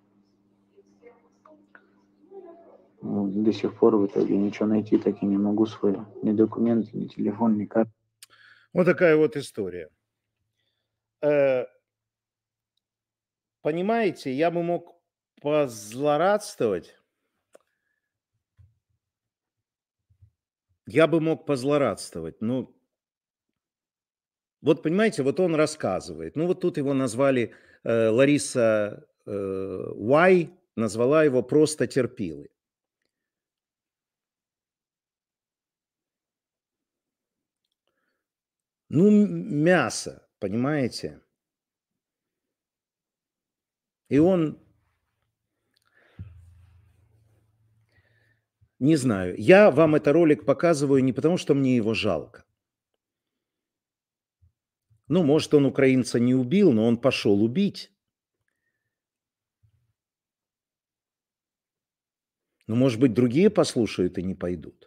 До сих пор в итоге ничего найти так и не могу свое. Ни документы, ни телефон, ни карты. Вот такая вот история. Понимаете, я бы мог позлорадствовать. Ну, вот понимаете, вот он рассказывает. Ну, вот тут его назвали, Лариса Уай назвала его просто терпилой. Ну, мясо, понимаете? И он, не знаю, я вам этот ролик показываю не потому, что мне его жалко. Ну, может, он украинца не убил, но он пошел убить. Ну, может быть, другие послушают и не пойдут.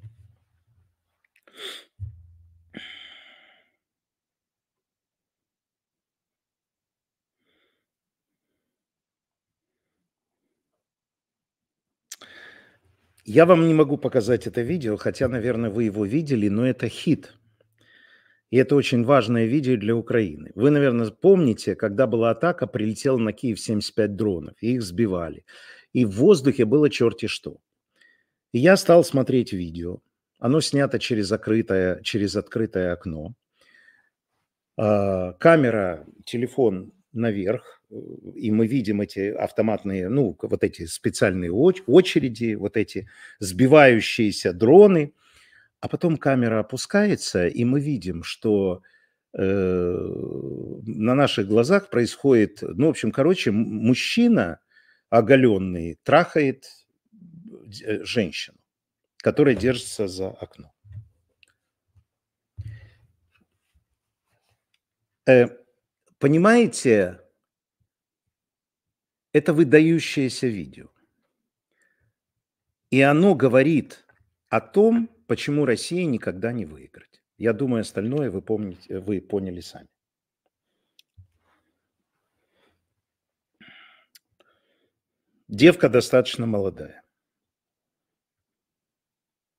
Я вам не могу показать это видео, хотя, наверное, вы его видели, но это хит. И это очень важное видео для Украины. Вы, наверное, помните, когда была атака, прилетело на Киев 75 дронов, и их сбивали. И в воздухе было черти что. И я стал смотреть видео. Оно снято через открытое окно. Камера, телефон наверх, и мы видим эти автоматные, ну, вот эти специальные очереди, вот эти сбивающиеся дроны. А потом камера опускается, и мы видим, что на наших глазах происходит, ну, в общем, мужчина оголенный трахает женщину, которая держится за окном. Понимаете, это выдающееся видео. И оно говорит о том, почему Россия никогда не выиграет. Я думаю, остальное вы поняли сами. Девка достаточно молодая.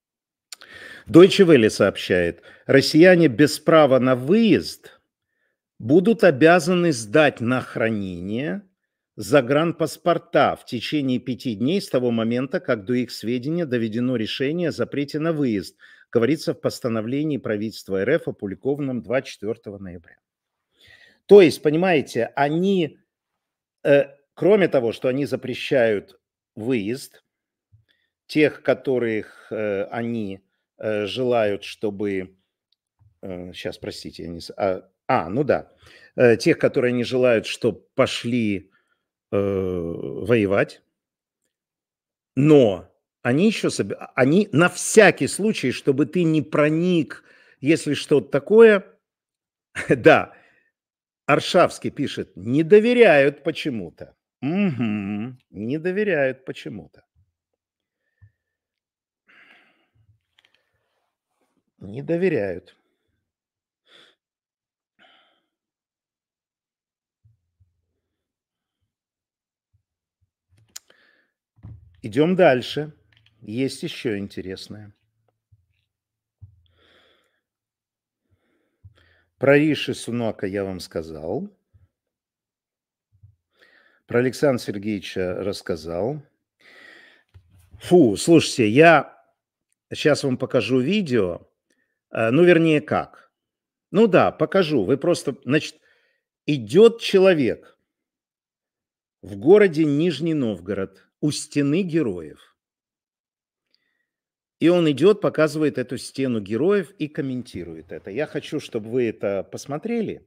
Deutsche Welle сообщает, россияне без права на выезд будут обязаны сдать на хранение загранпаспорта в течение 5 дней с того момента, как до их сведения доведено решение о запрете на выезд, говорится в постановлении правительства РФ, опубликованном 24 ноября. То есть, понимаете, они, кроме того, что они запрещают выезд тех, которых они желают, чтобы... Сейчас, простите, я не... ну да. Тех, которые они желают, чтобы пошли воевать. Но они еще... Они на всякий случай, чтобы ты не проник, если что-то такое... Да, Аршавский пишет, не доверяют почему-то. Угу, не доверяют почему-то. Не доверяют. Идем дальше. Есть еще интересное. Про Риши Сунака я вам сказал. Про Александра Сергеевича рассказал. Фу, слушайте, я сейчас вам покажу видео. Ну, вернее, как. Ну да, покажу. Вы просто... Значит, идет человек в городе Нижний Новгород у стены героев. И он идет, показывает эту стену героев и комментирует это. Я хочу, чтобы вы это посмотрели.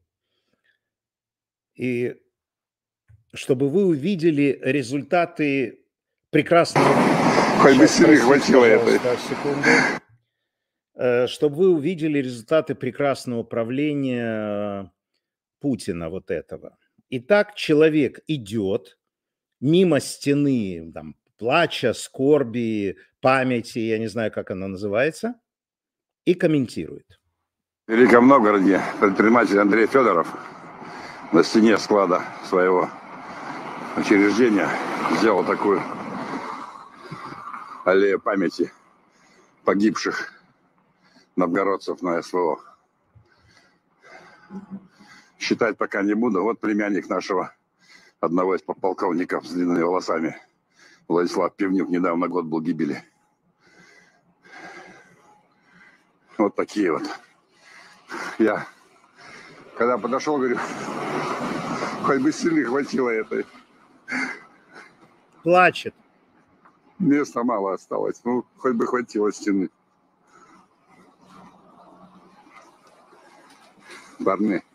И чтобы вы увидели результаты прекрасного... Хоть бы силы хватило этой. Секунду. Чтобы вы увидели результаты прекрасного правления Путина вот этого. Итак, человек идет мимо стены, там, плача, скорби, памяти, я не знаю, как она называется, и комментирует. В Великом Новгороде предприниматель Андрей Федоров на стене склада своего учреждения сделал такую аллею памяти погибших новгородцев на СВО. Считать пока не буду. Вот племянник нашего одного из подполковников с длинными волосами, Владислав Пивнюк, недавно год был гибели. Вот такие вот. Я когда подошел, говорю, хоть бы силы хватило этой. Плачет. Места мало осталось. Ну, хоть бы хватило стены. Барны.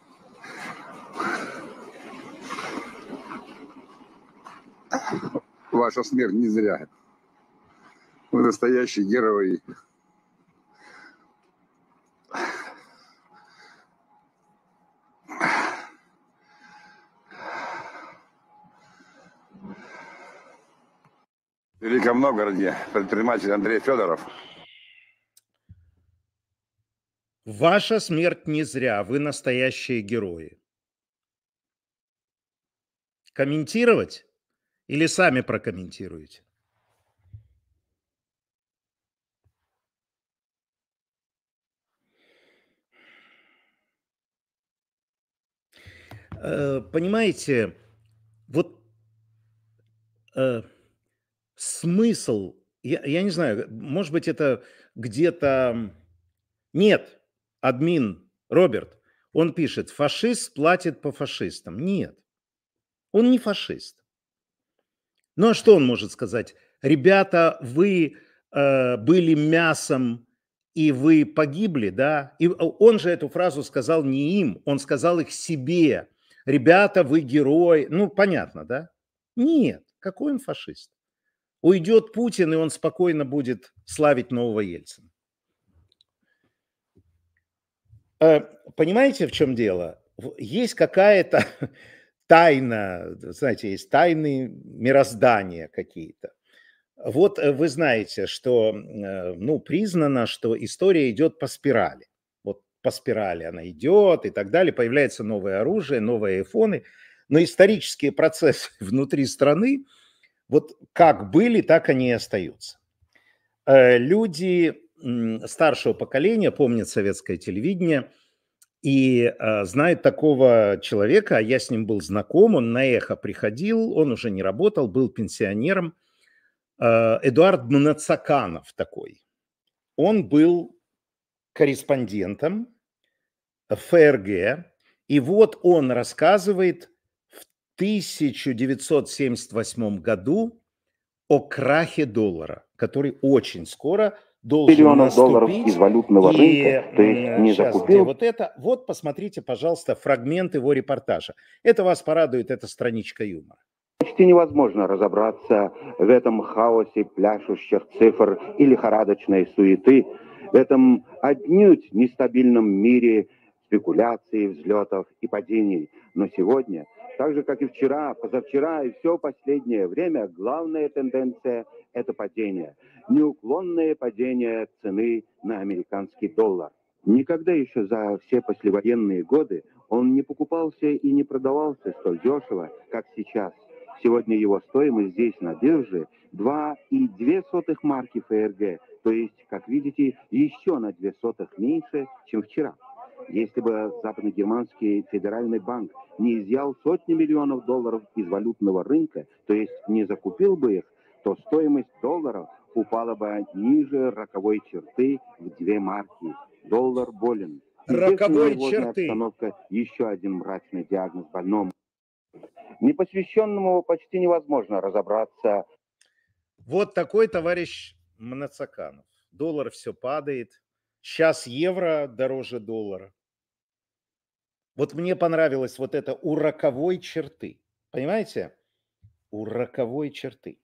Ваша смерть не зря. Вы настоящие герои. В Великом Новгороде предприниматель Андрей Федоров. Ваша смерть не зря, вы настоящие герои. Комментировать или сами прокомментируете? Понимаете, вот смысл, я не знаю, может быть, это где-то... Нет, админ Роберт, он пишет, фашист платит по фашистам. Нет, он не фашист. Ну а что он может сказать? Ребята, вы были мясом, и вы погибли, да? И он же эту фразу сказал не им, он сказал их себе. Ребята, вы герои. Ну, понятно, да? Нет, какой он фашист? Уйдет Путин, и он спокойно будет славить нового Ельцина. Понимаете, в чем дело? Есть какая-то тайна, знаете, есть тайны мироздания какие-то. Вот вы знаете, что, ну, признано, что история идет по спирали. Вот по спирали она идет и так далее. Появляется новое оружие, новые айфоны. Но исторические процессы внутри страны, вот как были, так они и остаются. Люди старшего поколения помнят советское телевидение и знают такого человека, а я с ним был знаком, он на «Эхо» приходил, он уже не работал, был пенсионером, Эдуард Мнацаканов такой. Он был корреспондентом ФРГ, и вот он рассказывает в 1978 году о крахе доллара, который очень скоро должен наступить. Из валютного рынка, то есть не сейчас, закупил. вот это, вот посмотрите, пожалуйста, фрагмент его репортажа. Это вас порадует, это страничка юмора. Почти невозможно разобраться в этом хаосе пляшущих цифр и лихорадочной суеты, в этом отнюдь нестабильном мире спекуляций, взлетов и падений. Но сегодня, так же, как и вчера, позавчера и все последнее время, главная тенденция – это падение. Неуклонное падение цены на американский доллар. Никогда еще за все послевоенные годы он не покупался и не продавался столь дешево, как сейчас. Сегодня его стоимость здесь на бирже 2,02 марки ФРГ, то есть, как видите, еще на 0,02 меньше, чем вчера. Если бы западногерманский федеральный банк не изъял сотни миллионов долларов из валютного рынка, то есть не закупил бы их, то стоимость долларов упала бы ниже роковой черты в 2 марки. Доллар болен. Роковой черты. Обстановка – еще один мрачный диагноз больному. Непосвященному почти невозможно разобраться. Вот такой товарищ Мнацаканов. Доллар все падает. Сейчас евро дороже доллара. Вот мне понравилось вот это у роковой черты. Понимаете? У роковой черты.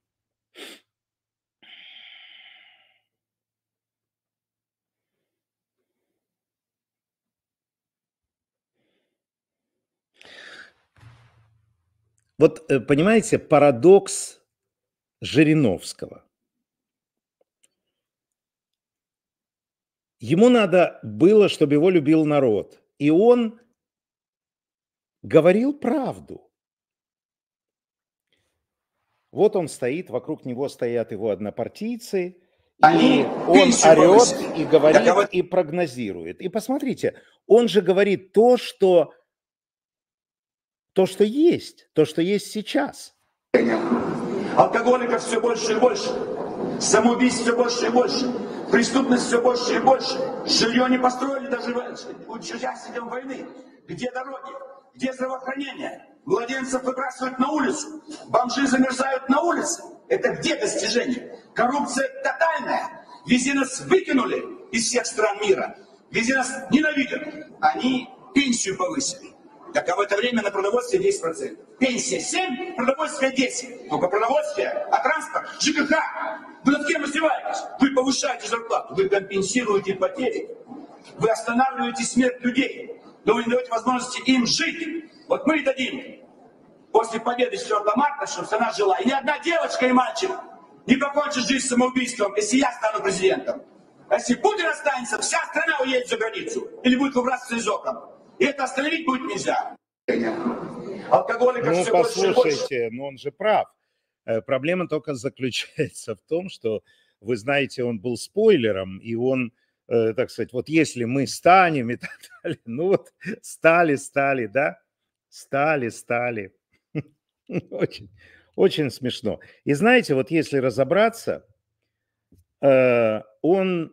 Вот понимаете, парадокс Жириновского. Ему надо было, чтобы его любил народ. И он говорил правду. Вот он стоит, вокруг него стоят его однопартийцы, и он орет, и говорит, и прогнозирует. И посмотрите, он же говорит то, что есть сейчас. Алкоголиков все больше и больше, самоубийств все больше и больше, преступность все больше и больше. Жилье не построили даже участникам войны. Где дороги? Где здравоохранение? Младенцев выбрасывают на улицу. Бомжи замерзают на улице. Это где достижение? Коррупция тотальная. Везде нас выкинули из всех стран мира. Везде нас ненавидят. Они пенсию повысили. Так а в это время на продовольствие 10%. Пенсия 7, продовольствие 10. Только продовольствие, а транспорт, ЖКХ. Вы над кем издеваетесь? Вы повышаете зарплату, вы компенсируете потери. Вы останавливаете смерть людей. Но вы не даете возможности им жить. Вот мы дадим после победы 4 марта, чтобы страна жила. И ни одна девочка и мальчик не покончит жизнь самоубийством, если я стану президентом. А если Путин останется, вся страна уедет за границу. Или будет выбрасываться из окон. И это остановить будет нельзя. Ну, послушайте, но он же прав. Проблема только заключается в том, что, вы знаете, он был спойлером, и он, так сказать, вот если мы станем и так далее, ну вот стали, да? Стали. Очень, очень смешно. И знаете, вот если разобраться, он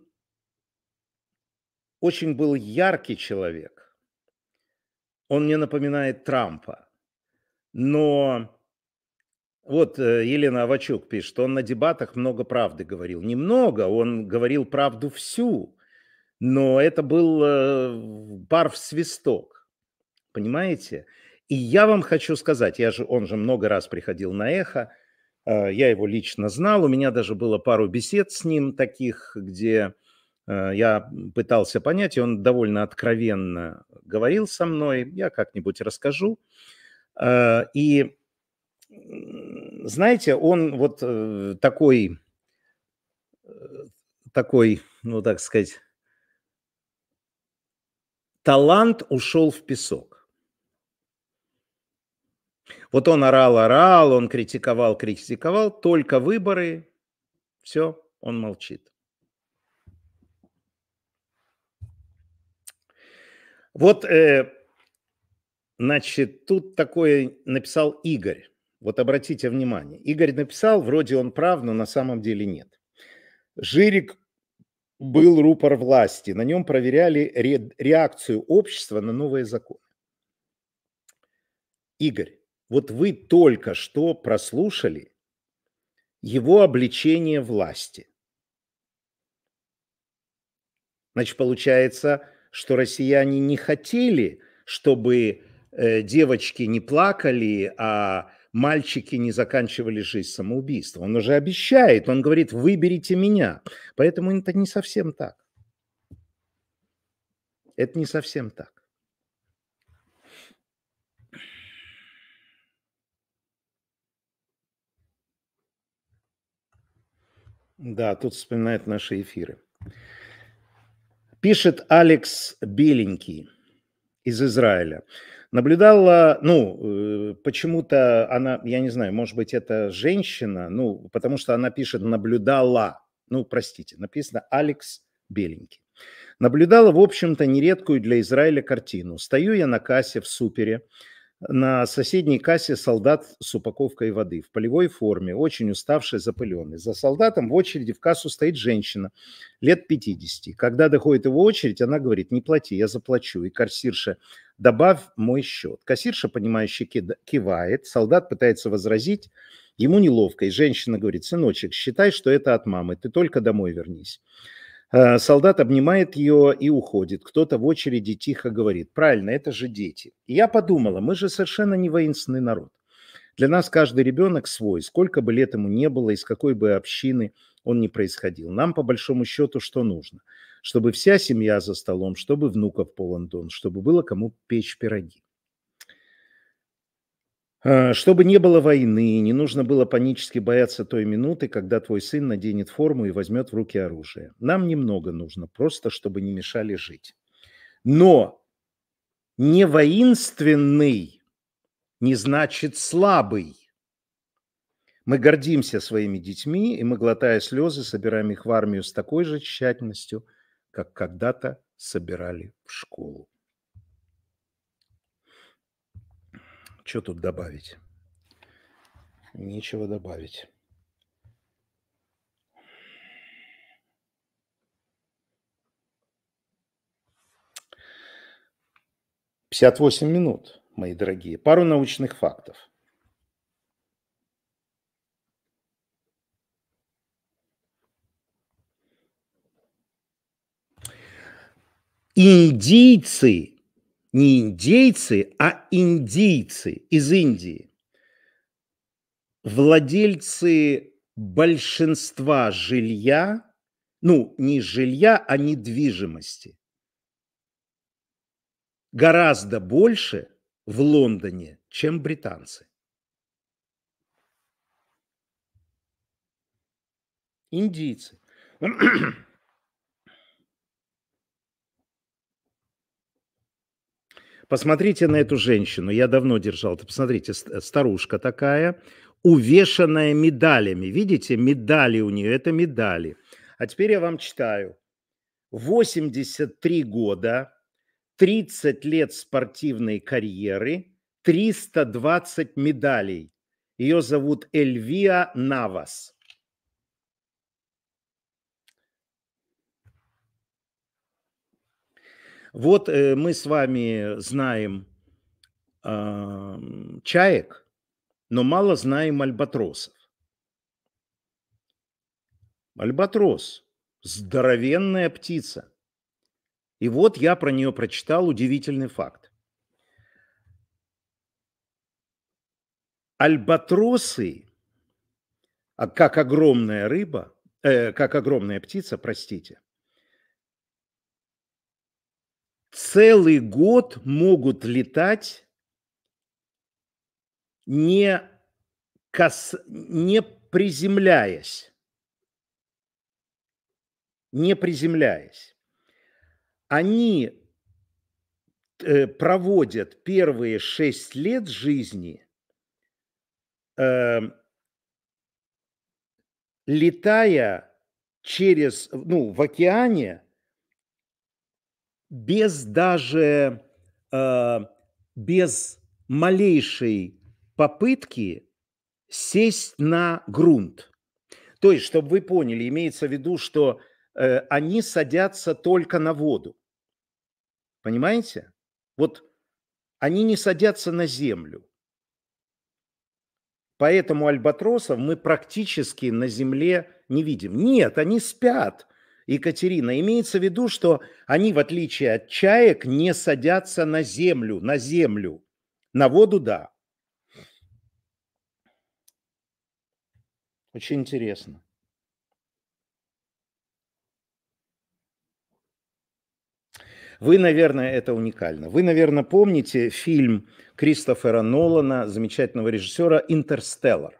очень был яркий человек. Он мне напоминает Трампа. Но вот Елена Авачук пишет, он на дебатах много правды говорил. Немного, он говорил правду всю. Но это был пар в свисток. Понимаете? И я вам хочу сказать, он же много раз приходил на «Эхо», я его лично знал, у меня даже было пару бесед с ним таких, где я пытался понять, и он довольно откровенно говорил со мной, я как-нибудь расскажу. И знаете, он вот такой, ну так сказать, талант ушел в песок. Вот он орал, он критиковал, только выборы, все, он молчит. Вот, значит, тут такое написал Игорь. Вот обратите внимание. Игорь написал, вроде он прав, но на самом деле нет. Жирик был рупор власти. На нем проверяли реакцию общества на новые законы. Игорь, вот вы только что прослушали его обличение власти. Значит, получается, что россияне не хотели, чтобы девочки не плакали, а мальчики не заканчивали жизнь самоубийством. Он уже обещает, он говорит, выберите меня. Поэтому это не совсем так. Это не совсем так. Да, тут вспоминают наши эфиры. Пишет Алекс Беленький из Израиля. Наблюдала, почему-то она, я не знаю, может быть, это женщина, потому что она пишет «наблюдала». Простите, написано Алекс Беленький. Наблюдала, в общем-то, нередкую для Израиля картину. Стою я на кассе в супере, на соседней кассе солдат с упаковкой воды в полевой форме, очень уставший, запыленный. За солдатом в очереди в кассу стоит женщина лет 50. Когда доходит его очередь, она говорит, не плати, я заплачу. И кассирша, добавь мой счет. Кассирша, понимающе кивает, солдат пытается возразить, ему неловко. И женщина говорит, сыночек, считай, что это от мамы, ты только домой вернись. Солдат обнимает ее и уходит. Кто-то в очереди тихо говорит, правильно, это же дети. И я подумала, мы же совершенно не воинственный народ. Для нас каждый ребенок свой, сколько бы лет ему не было, из какой бы общины он ни происходил. Нам по большому счету что нужно? Чтобы вся семья за столом, чтобы внуков полон дом, чтобы было кому печь пироги. Чтобы не было войны, не нужно было панически бояться той минуты, когда твой сын наденет форму и возьмет в руки оружие. Нам немного нужно, просто чтобы не мешали жить. Но не воинственный не значит слабый. Мы гордимся своими детьми, и мы, глотая слезы, собираем их в армию с такой же тщательностью, как когда-то собирали в школу. Что тут добавить? Нечего добавить. – 58 минут, мои дорогие. Пару научных фактов. Индийцы, не индейцы, а индийцы из Индии, владельцы большинства жилья, не жилья, а недвижимости, гораздо больше в Лондоне, чем британцы. Индийцы. Посмотрите на эту женщину, я давно держал, посмотрите, старушка такая, увешанная медалями, видите, медали у нее, это медали. А теперь я вам читаю. 83 года, 30 лет спортивной карьеры, 320 медалей. Ее зовут Эльвия Навас. Вот мы с вами знаем чаек, но мало знаем альбатросов. Альбатрос – здоровенная птица. И вот я про нее прочитал удивительный факт. Альбатросы, как огромная рыба, как огромная птица, простите, целый год могут летать, не приземляясь. Не приземляясь. Они проводят первые 6 лет жизни, летая в океане без даже, без малейшей попытки сесть на грунт. То есть, чтобы вы поняли, имеется в виду, что они садятся только на воду. Понимаете? Вот они не садятся на землю. Поэтому альбатросов мы практически на земле не видим. Нет, они спят, Екатерина. Имеется в виду, что они, в отличие от чаек, не садятся на землю, на землю. На воду – да. Очень интересно. Вы, наверное, это уникально. Вы, наверное, помните фильм Кристофера Нолана, замечательного режиссера, «Интерстеллар».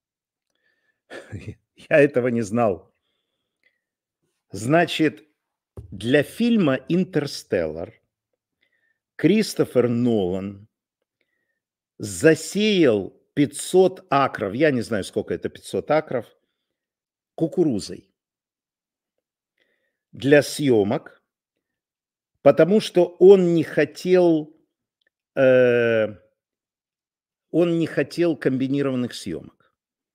Я этого не знал. Значит, для фильма «Интерстеллар» Кристофер Нолан засеял 500 акров, я не знаю, сколько это 500 акров, кукурузой для съемок, потому что он не хотел комбинированных съемок.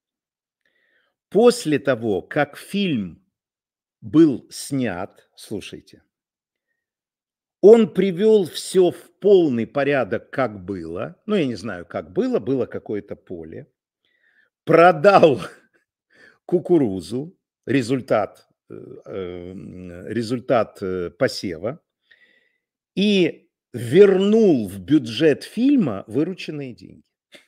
После того, как фильм был снят, слушайте, он привел все в полный порядок, как было. Ну, я не знаю, как было. Было какое-то поле. Продал кукурузу, результат посева, и вернул в бюджет фильма вырученные деньги.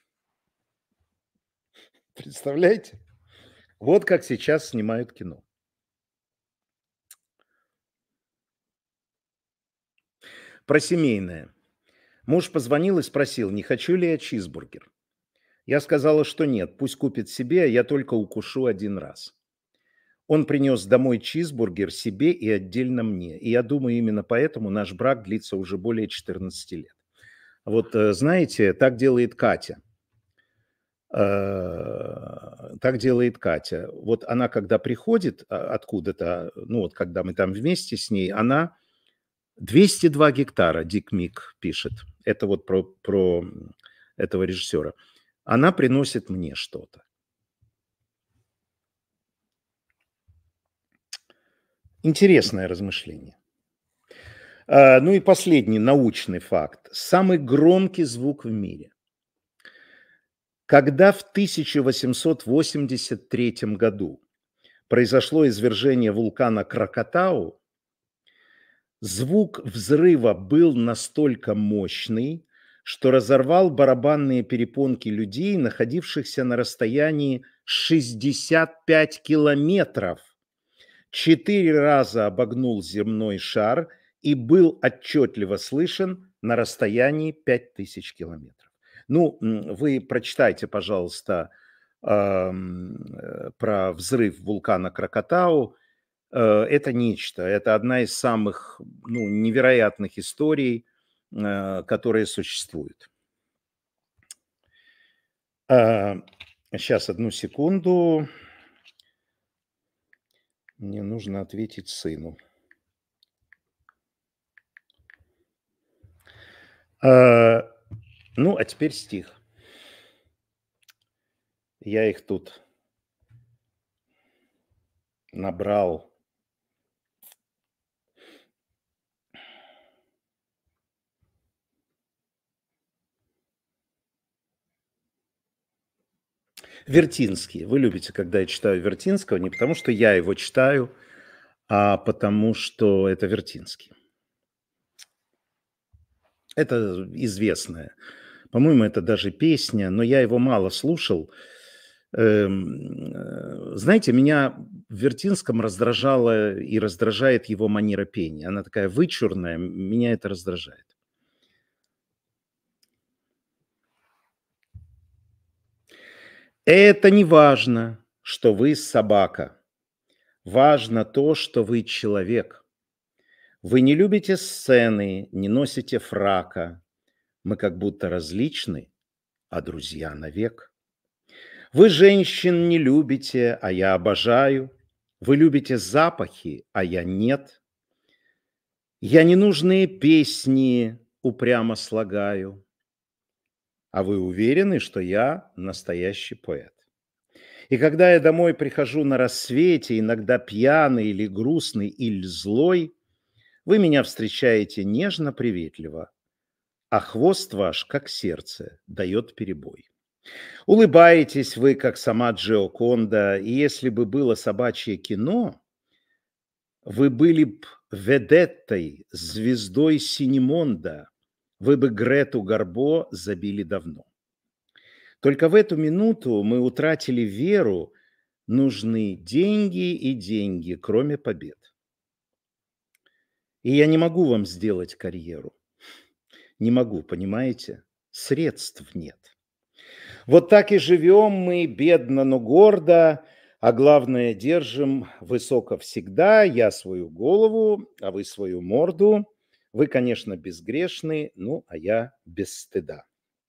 Представляете? Вот как сейчас снимают кино. Про семейное. Муж позвонил и спросил, не хочу ли я чизбургер. Я сказала, что нет, пусть купит себе, а я только укушу один раз. Он принес домой чизбургер себе и отдельно мне. И я думаю, именно поэтому наш брак длится уже более 14 лет. Вот знаете, так делает Катя. Так делает Катя. Вот она, когда приходит откуда-то, ну вот когда мы там вместе с ней, она 202 гектара, Дик Мик пишет. Это вот про этого режиссера. Она приносит мне что-то. Интересное размышление. Ну и последний научный факт. Самый громкий звук в мире. Когда в 1883 году произошло извержение вулкана Кракатау, звук взрыва был настолько мощный, что разорвал барабанные перепонки людей, находившихся на расстоянии 65 километров. 4 раза обогнул земной шар и был отчетливо слышен на расстоянии 5000 километров. Ну, вы прочитайте, пожалуйста, про взрыв вулкана Кракатау. Это нечто. Это одна из самых невероятных историй, которые существуют. Сейчас, одну секунду. Мне нужно ответить сыну. Ну, а теперь стих. Я их тут набрал. Вертинский. Вы любите, когда я читаю Вертинского, не потому что я его читаю, а потому что это Вертинский. Это известное. По-моему, это даже песня, но я его мало слушал. Знаете, меня в Вертинском раздражала и раздражает его манера пения. Она такая вычурная, меня это раздражает. Это не важно, что вы собака. Важно то, что вы человек. Вы не любите сцены, не носите фрака. Мы как будто различны, а друзья навек. Вы женщин не любите, а я обожаю. Вы любите запахи, а я нет. Я ненужные песни упрямо слагаю, а вы уверены, что я настоящий поэт. И когда я домой прихожу на рассвете, иногда пьяный или грустный, или злой, вы меня встречаете нежно-приветливо, а хвост ваш, как сердце, дает перебой. Улыбаетесь вы, как сама Джиоконда, и если бы было собачье кино, вы были б ведеттой, звездой Синемонда, вы бы Грету Гарбо забили давно. Только в эту минуту мы утратили веру, нужны деньги и деньги, кроме побед. И я не могу вам сделать карьеру. Не могу, понимаете? Средств нет. Вот так и живем мы, бедно, но гордо, а главное, держим высоко всегда. Я свою голову, а вы свою морду. Вы, конечно, безгрешны, ну, а я без стыда.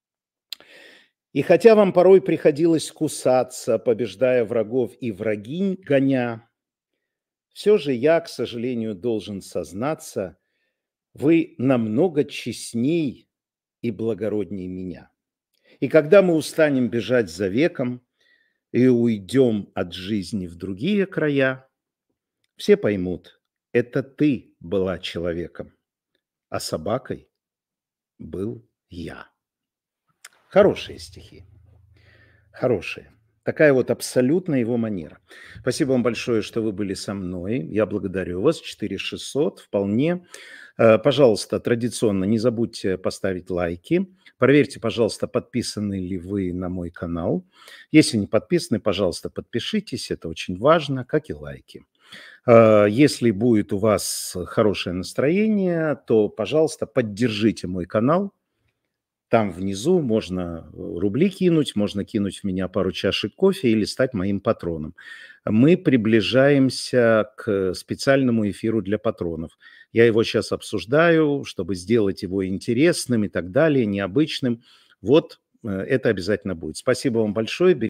И хотя вам порой приходилось кусаться, побеждая врагов и врагинь гоня, все же я, к сожалению, должен сознаться, вы намного честней и благородней меня. И когда мы устанем бежать за веком и уйдем от жизни в другие края, все поймут, это ты была человеком, а собакой был я. Хорошие стихи, хорошие. Такая вот абсолютно его манера. Спасибо вам большое, что вы были со мной. Я благодарю вас. 4600 вполне. Пожалуйста, традиционно не забудьте поставить лайки. Проверьте, пожалуйста, подписаны ли вы на мой канал. Если не подписаны, пожалуйста, подпишитесь. Это очень важно, как и лайки. Если будет у вас хорошее настроение, то, пожалуйста, поддержите мой канал. Там внизу можно рубли кинуть, можно кинуть в меня пару чашек кофе или стать моим патроном. Мы приближаемся к специальному эфиру для патронов. Я его сейчас обсуждаю, чтобы сделать его интересным и так далее, необычным. Вот это обязательно будет. Спасибо вам большое.